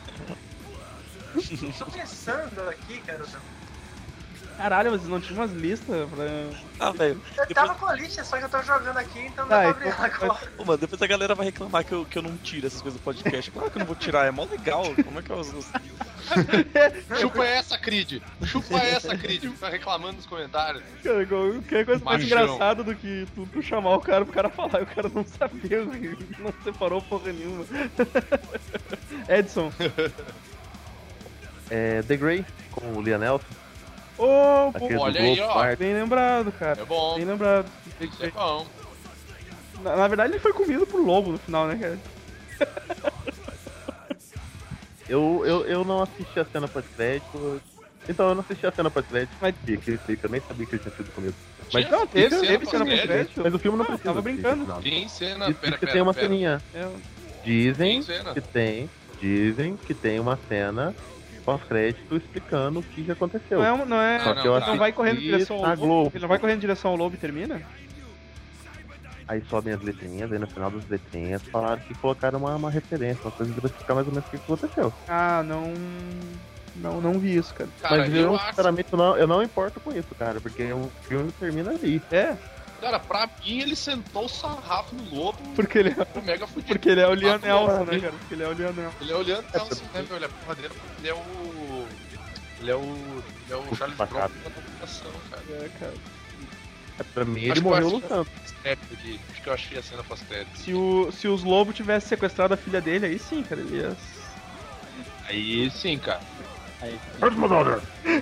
Tô pensando aqui, cara. Caralho, mas não tinha umas listas pra. Ah, velho. Eu tava com a lista, só que eu tô jogando aqui, então não Ah, dá pra então- abrir agora. Ô, mano, depois a galera vai reclamar que eu, que eu não tiro essas coisas do podcast. Claro que eu não vou tirar, é mó legal. Como é que eu uso? Chupa essa, Creed. Chupa essa, Creed. Fica reclamando nos comentários. Cara, que coisa mais Machão. engraçada do que tu, tu chamar o cara pro cara falar e o cara não sabia, não separou porra nenhuma. Edson. É, The Grey, com o Liam Neeson. Ô, Aquele pô, do olha aí, Globo, ó. quarto. bem lembrado, cara. É bom. Bem lembrado. Isso é bom. Na, na verdade, ele foi comido por lobo no final, né, cara? Eu, eu, eu não assisti a cena pós-crédito. Então eu não assisti a cena pós-crédito. Mas que ele explica, eu nem sabia que ele tinha sido comido. Mas Tinha? Não, teve, Tem teve cena cena pós-crédito? pós-crédito. Mas o filme não Não, precisa. tava brincando. Não. Tem cena, Diz pera, que pera, tem uma pera. ceninha. É, Dizem Tem cena? que tem. Dizem que tem uma cena pós-crédito explicando o que que aconteceu. não é, um- não é, Só que eu não vai assisti correndo em direção ao na lobo. Globo. Ele não vai correndo em direção ao lobo e termina? Aí sobem as letrinhas, aí no final das letrinhas falaram que colocaram uma, uma referência, uma coisa pra explicar mais ou menos o que aconteceu. Ah, não. Não, não vi isso, cara. Cara, Mas eu eu, acho... sinceramente, eu não, eu não importo com isso, cara, porque o filme termina ali. É, Cara, pra mim ele sentou o sarrafo no lobo porque ele, o mega fudido. porque ele é o Liam Ah, Nelson, não, né, cara? Porque ele é o Liam Nelson. Ele é o Leandro Nelson, né, meu? Ele é porradeiro, ele é o... Ele é o... Ele é o Charles Bronson da computação, cara. É, cara. É, pra mim, ele Acho que eu morreu acho- lutando. Aqui. Acho que eu achei a cena pós-crédito. Se, o, se os lobos tivessem sequestrado a filha dele, aí sim, cara, ele ia. Aí sim, cara. Aí, Where's my daughter?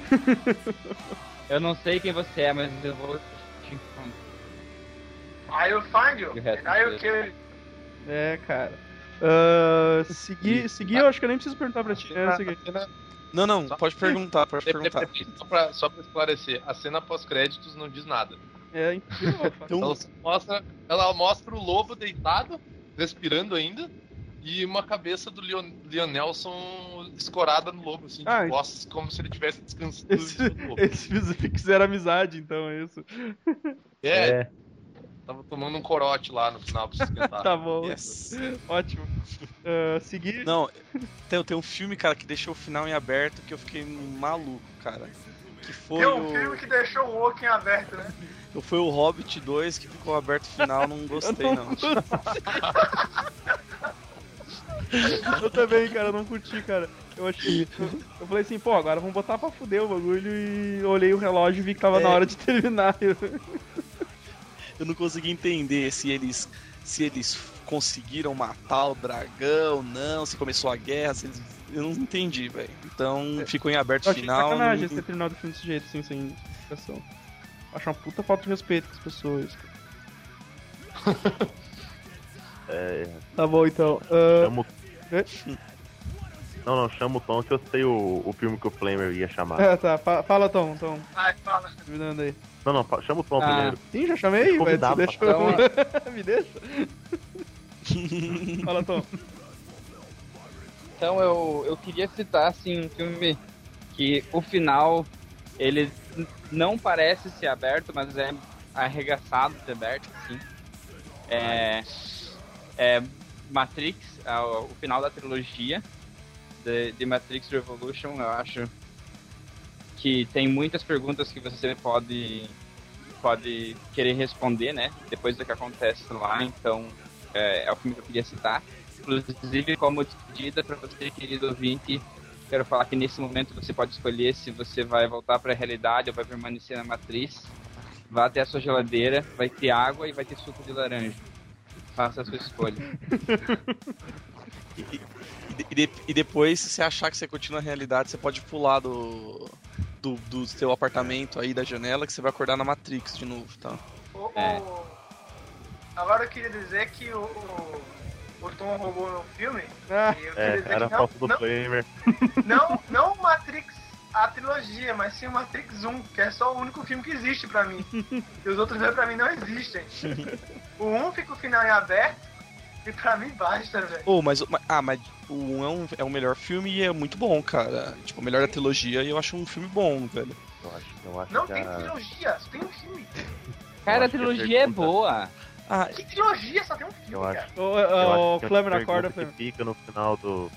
eu não sei quem você é, mas eu vou te informar. Aí eu find you, E o resto aí eu inteiro? kill you. É, cara. Ah, seguir, seguir, eu acho que eu nem preciso perguntar pra ti. É, seguir. Não, não, pode perguntar, pode Peraí, perguntar. peraí, peraí, Só pra, só pra esclarecer, a cena pós-créditos não diz nada. É incrível. Então, Ela só mostra, ela mostra o lobo deitado, respirando ainda, e uma cabeça do Leon, Leon Nelson escorada no lobo, assim, de Ah, costas, como se ele estivesse descansando Esse, no lobo. eles fiz- fizeram amizade, então, é isso. É, É. tava tomando um corote lá no final pra se esquentar. Tá bom. yes. Ótimo. Ah, seguir. Não, tem, tem um filme, cara, que deixou o final em aberto que eu fiquei maluco, cara. Que foi Tem um o. filme que deixou o Woken aberto, né? Foi o Hobbit dois que ficou aberto o final, não gostei Eu não. Eu também, cara, eu não curti, cara. Eu achei. Eu, eu falei assim, pô, agora vamos botar pra fuder o bagulho e olhei o relógio e vi que tava É. na hora de terminar. Eu não consegui entender se eles se eles conseguiram matar o dragão, não, se começou a guerra, se eles... eu não entendi, velho. Então ficou em aberto Eu achei final. sacanagem não- você ter terminado o filme desse jeito, assim, sem explicação. Acho uma puta falta de respeito com as pessoas. É, Tá bom, então. Uh... chama o... Não, não, chama o Tom que eu sei o, o filme que o Flamer ia chamar. É, tá. Fa- fala, Tom. Tom. Ai, fala. Terminando aí. Não, não, fa- chama o Tom Ah. primeiro. Sim, já chamei, mas Convidado deixa pra eu... Me deixa. Fala, Tom. Então eu, eu queria citar assim um filme que o final ele n- não parece ser aberto, mas é arregaçado de aberto, assim. É, é Matrix, é o, o final da trilogia de, de Matrix Revolution. Eu acho que tem muitas perguntas que você pode pode querer responder, né? Depois do que acontece lá, então é, é o filme que eu queria citar. Inclusive, como despedida para você, querido ouvinte, quero falar que nesse momento você pode escolher se você vai voltar para a realidade ou vai permanecer na matriz. Vá até a sua geladeira, vai ter água e vai ter suco de laranja. Faça a sua escolha. E, e, e, de- e depois, se você achar que você continua na realidade, você pode pular do, do, do seu apartamento aí, da janela, que você vai acordar na Matrix de novo, tá? O- É. o- Agora eu queria dizer que o, o, o Tom roubou no filme. Ah, E eu queria É, dizer era que a não, falta do não, Flamer. não, não o Matrix, a trilogia, mas sim o Matrix um, que é só o único filme que existe pra mim. E os outros dois pra mim não existem. O um fica o final em aberto e pra mim basta, velho. Oh, mas, o- ma- ah, mas o um é, um é o melhor filme e é muito bom, cara. Tipo, o melhor da trilogia e eu acho um filme bom, velho. Eu acho, eu acho Não que tem a... trilogia, só tem um filme. Cara, a acho que a trilogia é pergunta- boa. Ah, Que trilogia? Só tem um filme, Eu cara. acho, Ô, eu ô, acho que a Flamer, pergunta acorda, que Flamer. fica no final do...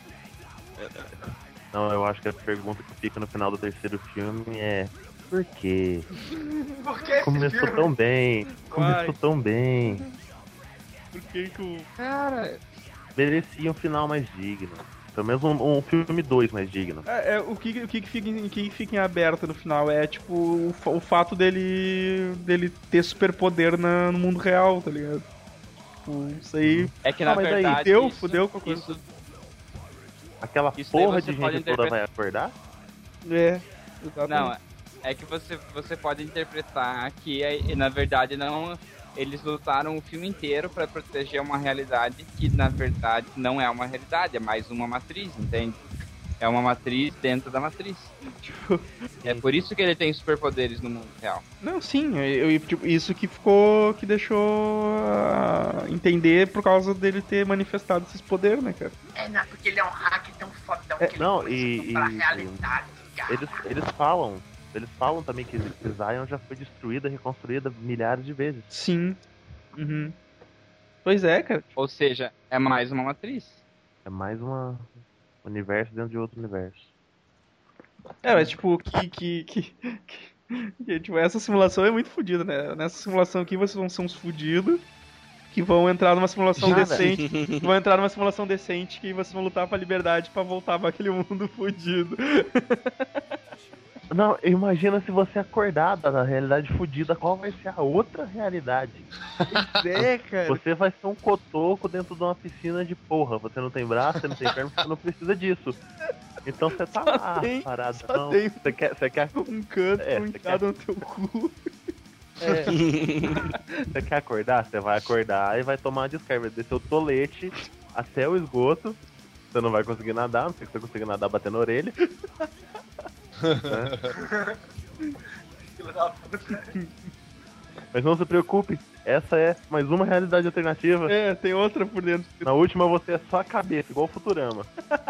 Não, eu acho que a pergunta que fica no final do terceiro filme é... Por quê? Por que esse Começou filme? tão bem, começou Vai. tão bem. Por que que o... Cara, Merecia um final mais digno. Pelo menos um, um filme dois mais digno. É, é, o que, o que, que, fica, em- que fica em aberto no final é, tipo, o, fa- o fato dele dele ter superpoder na, no mundo real, tá ligado? Tipo, isso aí... é que Ah, na mas daí, verdade. fudeu, isso- fudeu com a coisa. isso- Aquela Isso daí porra você de pode gente toda interpretar- vai acordar? É, exatamente. Não, é que você, você pode interpretar que é- na verdade não. Eles lutaram o filme inteiro pra proteger uma realidade que na verdade não é uma realidade, é mais uma matriz, entende? É uma matriz dentro da matriz. Tipo, É por isso que ele tem superpoderes no mundo real. não, sim, eu, eu- tipo, isso que ficou, que deixou ah, entender por causa dele ter manifestado esses poderes, né, cara? É, não, porque ele é um hack tão fodão É, que ele não, começou e- pra e- realidade, cara. Eles, eles falam, eles falam também que Zion já foi destruída, reconstruída milhares de vezes. Sim. Uhum. Pois é, cara. Ou seja, é mais uma matriz. É mais uma um universo dentro de outro universo. É, mas tipo, que, que, que, que, que, tipo, essa simulação é muito fodida, né? Nessa simulação aqui vocês vão ser uns fudidos que vão entrar numa simulação Nada. decente. Vão entrar numa simulação decente que vocês vão lutar pra liberdade pra voltar pra aquele mundo fudido. Não, imagina se você acordar da realidade fodida, qual vai ser a outra realidade? Pois é, cara. Você vai ser um cotoco dentro de uma piscina de porra. Você não tem braço, você não tem perna, você não precisa disso. Então você tá lá, tem- parado. só Não, tem- você quer, você quer, Um canto É, um você enfiado no teu cu. é, você quer acordar? Você vai acordar e vai tomar uma descarga. Vai descer o tolete até o esgoto. Você não vai conseguir nadar, não sei se você consegue nadar batendo a orelha. Né? Filho da puta. Mas não se preocupe, essa é mais uma realidade alternativa. É, tem outra por dentro. Na última você é só a cabeça, igual o Futurama.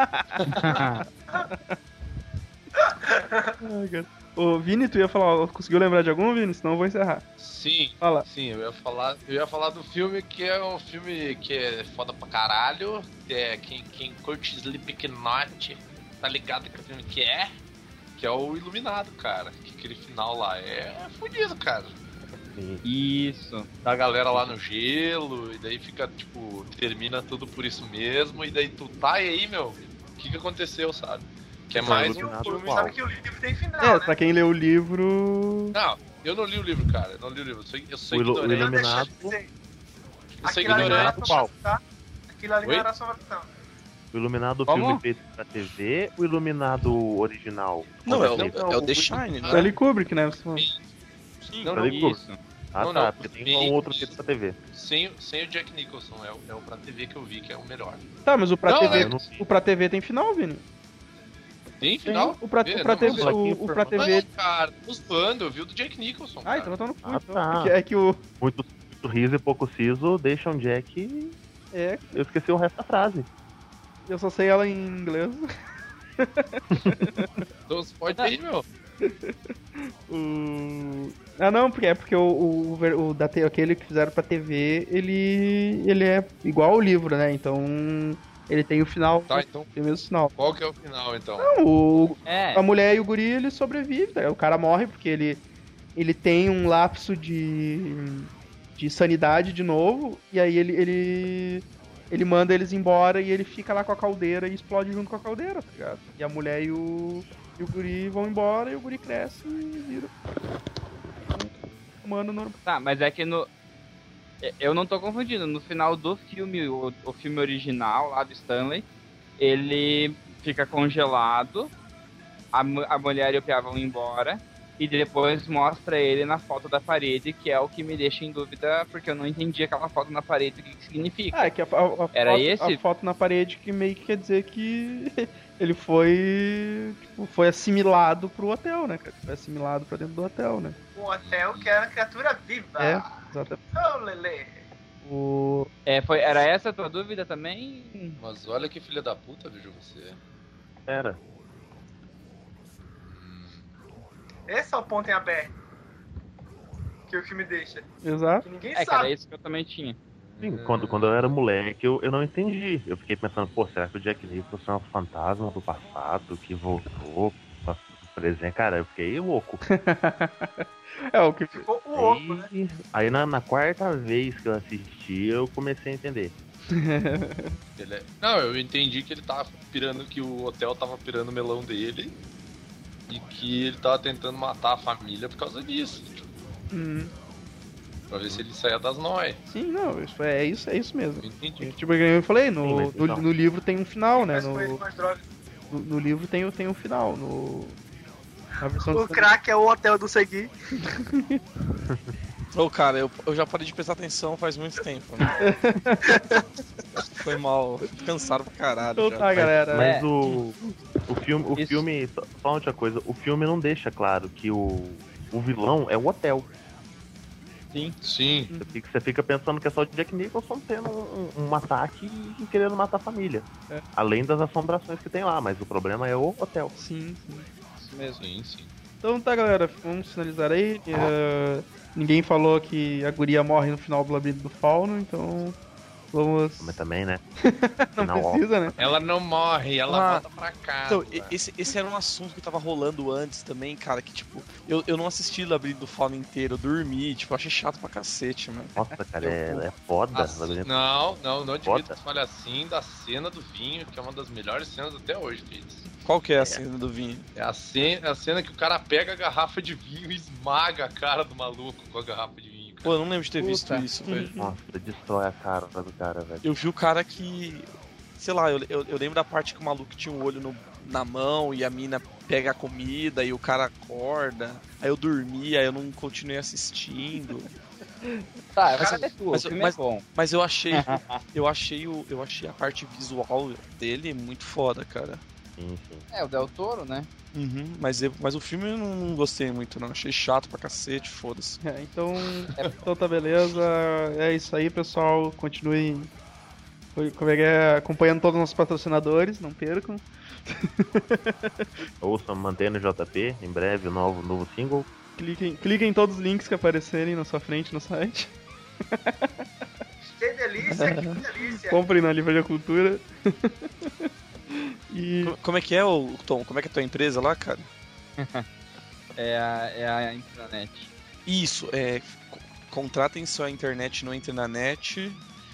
Ai, cara. Ô, Vini, tu ia falar, conseguiu lembrar de algum, Vini? Senão eu vou encerrar. Sim, Fala. sim, eu ia falar, eu ia falar do filme que é um filme que é foda pra caralho. É, quem, quem curte Slipknot tá ligado que filme que é. Que é o Iluminado, cara. Que aquele final lá é fudido, cara. Isso. Tá a galera lá no gelo, e daí fica, tipo, termina tudo por isso mesmo, e daí tu tá e aí, meu, o que que aconteceu, sabe? Que é Tá mais um Iluminado filme. qual? Sabe que o livro tem final, É, né? pra quem leu o livro. Não, eu não li o livro, cara. Eu não li o livro. Eu sou, eu sou O Ilu- o ignorante. Não deixa Iluminado. de dizer. Eu sou Aquilo ali não era ignorante. Qual? só tá? Aquilo ali Oi? não era só não. O Iluminado Como? filme feito pra T V, o Iluminado original? Não, é o, Completamente. é o The Shine, Ah, né? Stanley Kubrick, né? Você falou. Sim, Não, Stanley não, Kubrick. isso. Ah, Não, tá, não, porque tem bem- um outro feito pra T V. Sem, sem o Jack Nicholson, é o, é o pra T V que eu vi que é o melhor. Tá, mas o pra Não, T V, eu não- o pra T V tem final, Vini? Tem final? O pra, Vê, o pra não, T V, mas- o, o pra T V... Não, cara, tô zoando, eu vi o do Jack Nicholson. Ah, cara. então eu tô no cu. Ah, então. tá. É que- É que o... Muito, muito riso e pouco siso deixam Jack. É, Eu esqueci o resto da frase. eu só sei ela em inglês. Então você pode ir, meu. O... Ah, não, porque é porque o, o, ver- o da T- aquele que fizeram pra T V, ele, ele é igual ao livro, né? Então ele tem o final, Tá, então tem o mesmo final. qual que é o final, então? Não, o, É. a mulher e o guri, ele sobrevive, tá? O cara morre porque ele, ele tem um lapso de, de sanidade de novo, e aí ele, ele, ele manda eles embora e ele fica lá com a caldeira e explode junto com a caldeira, tá ligado? E a mulher e o, e o guri vão embora e o guri cresce e vira um humano normal. Tá, mas é que no. Eu não tô confundindo. No final do filme, o, o filme original lá do Stanley, ele fica congelado, a, mu- a mulher e o Pia vão embora, e depois mostra ele na foto da parede, que é o que me deixa em dúvida, porque eu não entendi aquela foto na parede, o que, que significa. Ah, é que a, a- a Era foto, esse? a foto na parede que meio que quer dizer que ele foi tipo, foi assimilado pro hotel, né? cara? Foi assimilado pra dentro do hotel, né? Um hotel que era criatura viva. É, exatamente. Ô, Lele. O... É, foi, era essa a tua dúvida também? Mas olha que filha da puta, vejo você. Era. Esse é o ponto em aberto. Que o filme deixa. Exato. Que ninguém É, cara, sabe. isso que eu também tinha. Sim, quando, quando eu era moleque, eu, eu não entendi. Eu fiquei pensando, pô, será que o Jack Nicholson é um fantasma do passado que voltou pra presente? Cara, eu fiquei louco. É o que Ficou o oco, né? Aí, aí na, na quarta vez que eu assisti, eu comecei a entender. Ele é- Não, eu entendi que ele tava pirando, que o hotel tava pirando o melão dele e que ele tava tentando matar a família por causa disso. Tipo, Hum, pra ver se ele saia das nóis. sim, não, isso é isso, é isso mesmo. Eu entendi. Tipo, eu falei, Sim, no, mas no, então. no livro tem um final, né? Mas com ele No, com as drogas. no, no livro tem, o- tem um final. No, na versão O do- crack é o hotel do Segui. Ô, cara, eu, eu já parei de prestar atenção faz muito tempo, né? Foi mal, cansado pra caralho. Então já. tá, galera. Mas É. o, o filme, o Isso. filme, só, só uma outra coisa, o filme não deixa claro que o, o vilão é o hotel. Sim. Sim. Você fica, você fica pensando que é só o Jack Nicholson tendo um, um ataque e querendo matar a família. É. Além das assombrações que tem lá, mas o problema é o hotel. Sim, sim. Isso mesmo. Sim, sim. Então tá, galera, vamos finalizar aí. Eh, ninguém falou que a guria morre no final do Labirinto do Fauno, então vamos... Mas também, né? Não Final, ó. precisa, né? Ela não morre, ela Ah. volta pra casa. Então, e- esse, esse era um assunto que tava rolando antes também, cara, que tipo, eu, eu não assisti Labirinto do Fauno inteiro, eu dormi, tipo, eu achei chato pra cacete, mano. Nossa, cara, é, é foda. Assim, Labirinto. não, não, não admito Foda. que fale assim da cena do vinho, que é uma das melhores cenas até hoje, feitas. Qual que é a cena do vinho? É a cena, a cena que o cara pega a garrafa de vinho e esmaga a cara do maluco com a garrafa de vinho. Cara. Pô, eu não lembro de ter Puta. visto isso, velho. Nossa, destrói a cara do cara, velho. Eu vi o cara que. Sei lá, eu, eu, eu lembro da parte que o maluco tinha um olho no- na mão e a mina pega a comida e o cara acorda. Aí eu dormi, aí eu não continuei assistindo. Tá, Mas- mas, é tu, mas- o filme mas- é bom. Mas eu achei. eu achei o. Eu achei a parte visual dele muito foda, cara. Sim, sim. É, o Del Toro, né? Uhum, mas, eu- mas o filme eu não, não gostei muito, não. Achei chato pra cacete, foda-se. É, então, então tá beleza. É isso aí, pessoal. Continuem como é que é, acompanhando todos os nossos patrocinadores, não percam. Ouçam, mantendo o J P, em breve o novo, novo single. Cliquem, cliquem em todos os links que aparecerem na sua frente no site. Que delícia, que delícia. Comprem na Livraria Cultura. E Co- Como é que é, o Tom? Como é que é a tua empresa lá, cara? É a, é a intranet. Isso, é. co- Contratem sua internet no Entre na Net.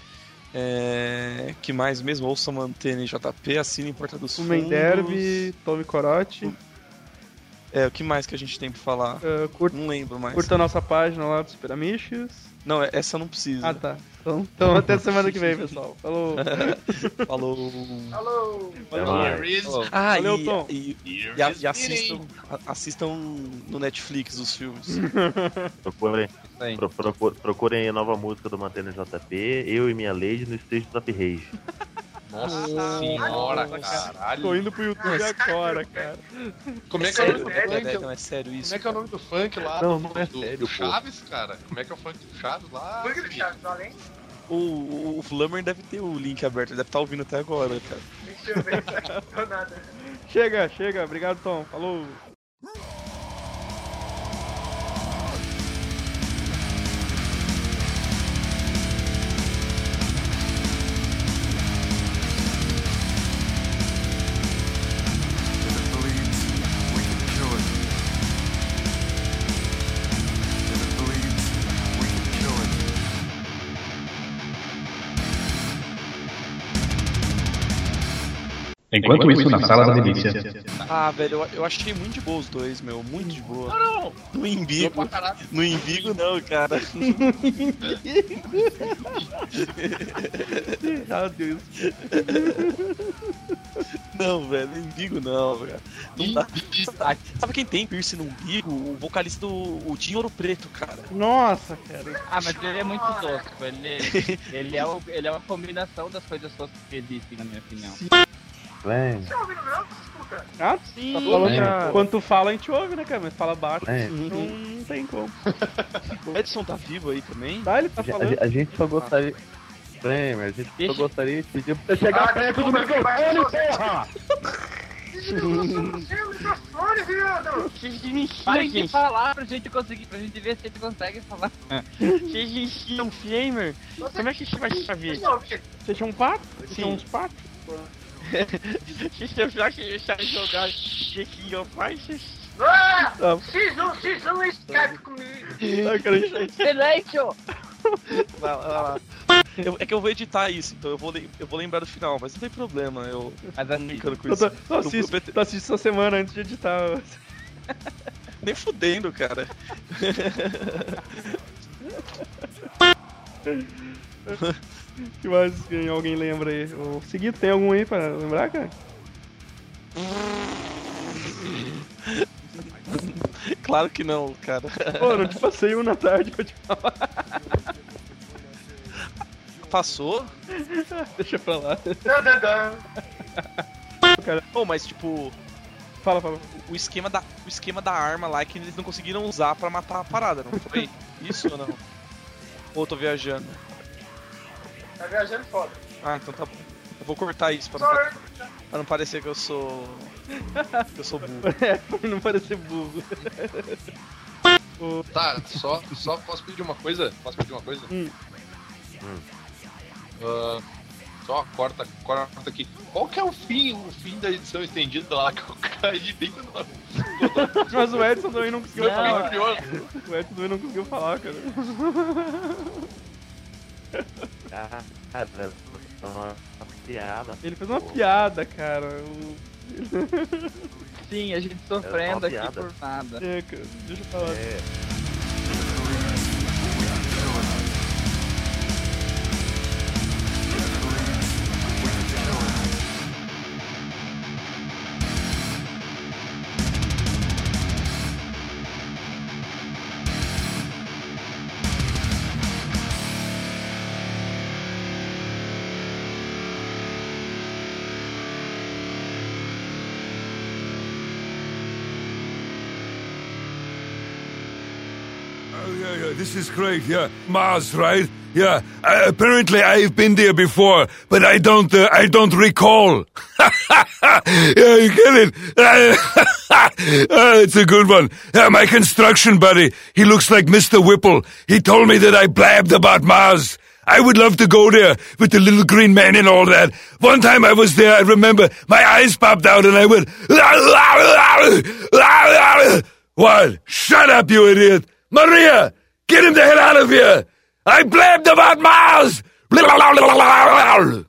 É, que mais mesmo? Ouça Mantene J P, assine em Porta dos o Main Fundos. Derby, Tome Corote. É, o que mais que a gente tem pra falar? Uh, cur... Não lembro mais. Curta a nossa página lá do Super Amiches. Não, essa eu não preciso. Ah, tá. Então, então até semana que vem, pessoal. Falou. Falou. Falou. Valeu. Ah, Valeu, e, Tom. E, e, e, e assistam, assistam no Netflix os filmes. Procurem, pro, procurem, procurem a nova música do Mantendo J P, Eu e Minha Lady no Stage Top Rage. Nossa senhora, caralho. Tô indo pro YouTube agora, cara. Como é que é o nome do É, funk? não é sério isso. Como é que é o nome do funk lá? Não, do, não é do, sério, do pô. Chaves, cara? Como é que é o funk do Chaves lá? Funk do Chaves, do além? O, o, o Flammer deve ter o link aberto, ele deve estar ouvindo até agora, cara. Deixa eu ver, não tô nada. Chega, chega. Obrigado, Tom. Falou. Enquanto isso, na sala da delícia. Ah, velho, eu, eu achei muito de boa os dois, meu. Muito de boa. Não, não. No Embigo. No Embigo, não, cara. Meu Deus. Não, velho, no Embigo não, cara. Não dá. Sabe quem tem piercing no umbigo? O vocalista do o Tim Ouro Preto, cara. Nossa, cara. Ah, mas ele é muito tosco. Ele, ele, é, o, ele é uma combinação das coisas toscas que existem, na minha opinião. Vem. Você ouvindo meu? Desculpa. Ah, sim. Tá Falando falando, que quando tu fala, a gente ouve, né, cara? Mas fala baixo. É. Não, não tem como. O Edson tá vivo aí também? Tá, ele tá A, falando. a, a gente só gostaria. Flamer, a gente só gostaria de pedir pra você chegar Ah, perto do desculpa, microfone, vai, porra! Seu microfone, viado! Parem de falar pra gente conseguir, pra gente ver se a gente consegue falar. Vocês ensinam Flamer? Como é que a gente vai saber? Vocês tinham um pato? Vocês tinham uns patos? Vocês já que sabem jogar The King of Fighters? Ah! Ah. X um, X um Skype comigo! Ai, cara, a gente... Silêncio! Vai lá, vai lá. Eu- é que eu vou editar isso, então eu vou, le- eu vou lembrar do final, mas não tem problema, eu Mas tô assim, brincando com Tu, isso. tu, tu, assiste, Eu- eu- tu assiste essa semana antes de editar. Nem fudendo, cara. Que mais que alguém lembra aí? O Seguido, tem algum aí pra lembrar, cara? Claro que não, cara. Pô, não te passei um na tarde pra te falar. Passou? Deixa pra lá. Dan, dan, dan. Cara, Pô, mas tipo, fala, fala. o esquema, da, o esquema da arma lá é que eles não conseguiram usar pra matar a parada, não foi? Isso ou não? Ou eu tô viajando? Tá viajando foda. Ah, então tá bom. Eu vou cortar isso pra não, Sorry. pra não parecer que eu sou. que eu sou burro. É, pra não parecer burro. Tá, só, só posso pedir uma coisa? Posso pedir uma coisa? Hum. Ah, só corta, corta aqui. Qual que é o fim, o fim da edição estendida lá que eu caí bem quando Mas o Edson também não conseguiu Não, falar. pior. O Edson também não conseguiu falar, cara. Ah, velho, é uma piada. Ele fez uma piada, cara. O- sim, a gente É uma sofrendo aqui piada. por nada. É, cara, deixa eu falar. É. Oh, yeah, yeah, this is great, yeah. Mars, right? Yeah. Uh, apparently I've been there before, but I don't, uh, I don't recall. Yeah, you get it? Uh, it's a good one. Uh, my construction buddy, he looks like Mister Whipple. He told me that I blabbed about Mars. I would love to go there with the little green man and all that. One time I was there, I remember my eyes popped out and I went, what? Shut up, you idiot. Maria, get him the hell out of here. I blabbed about Mars.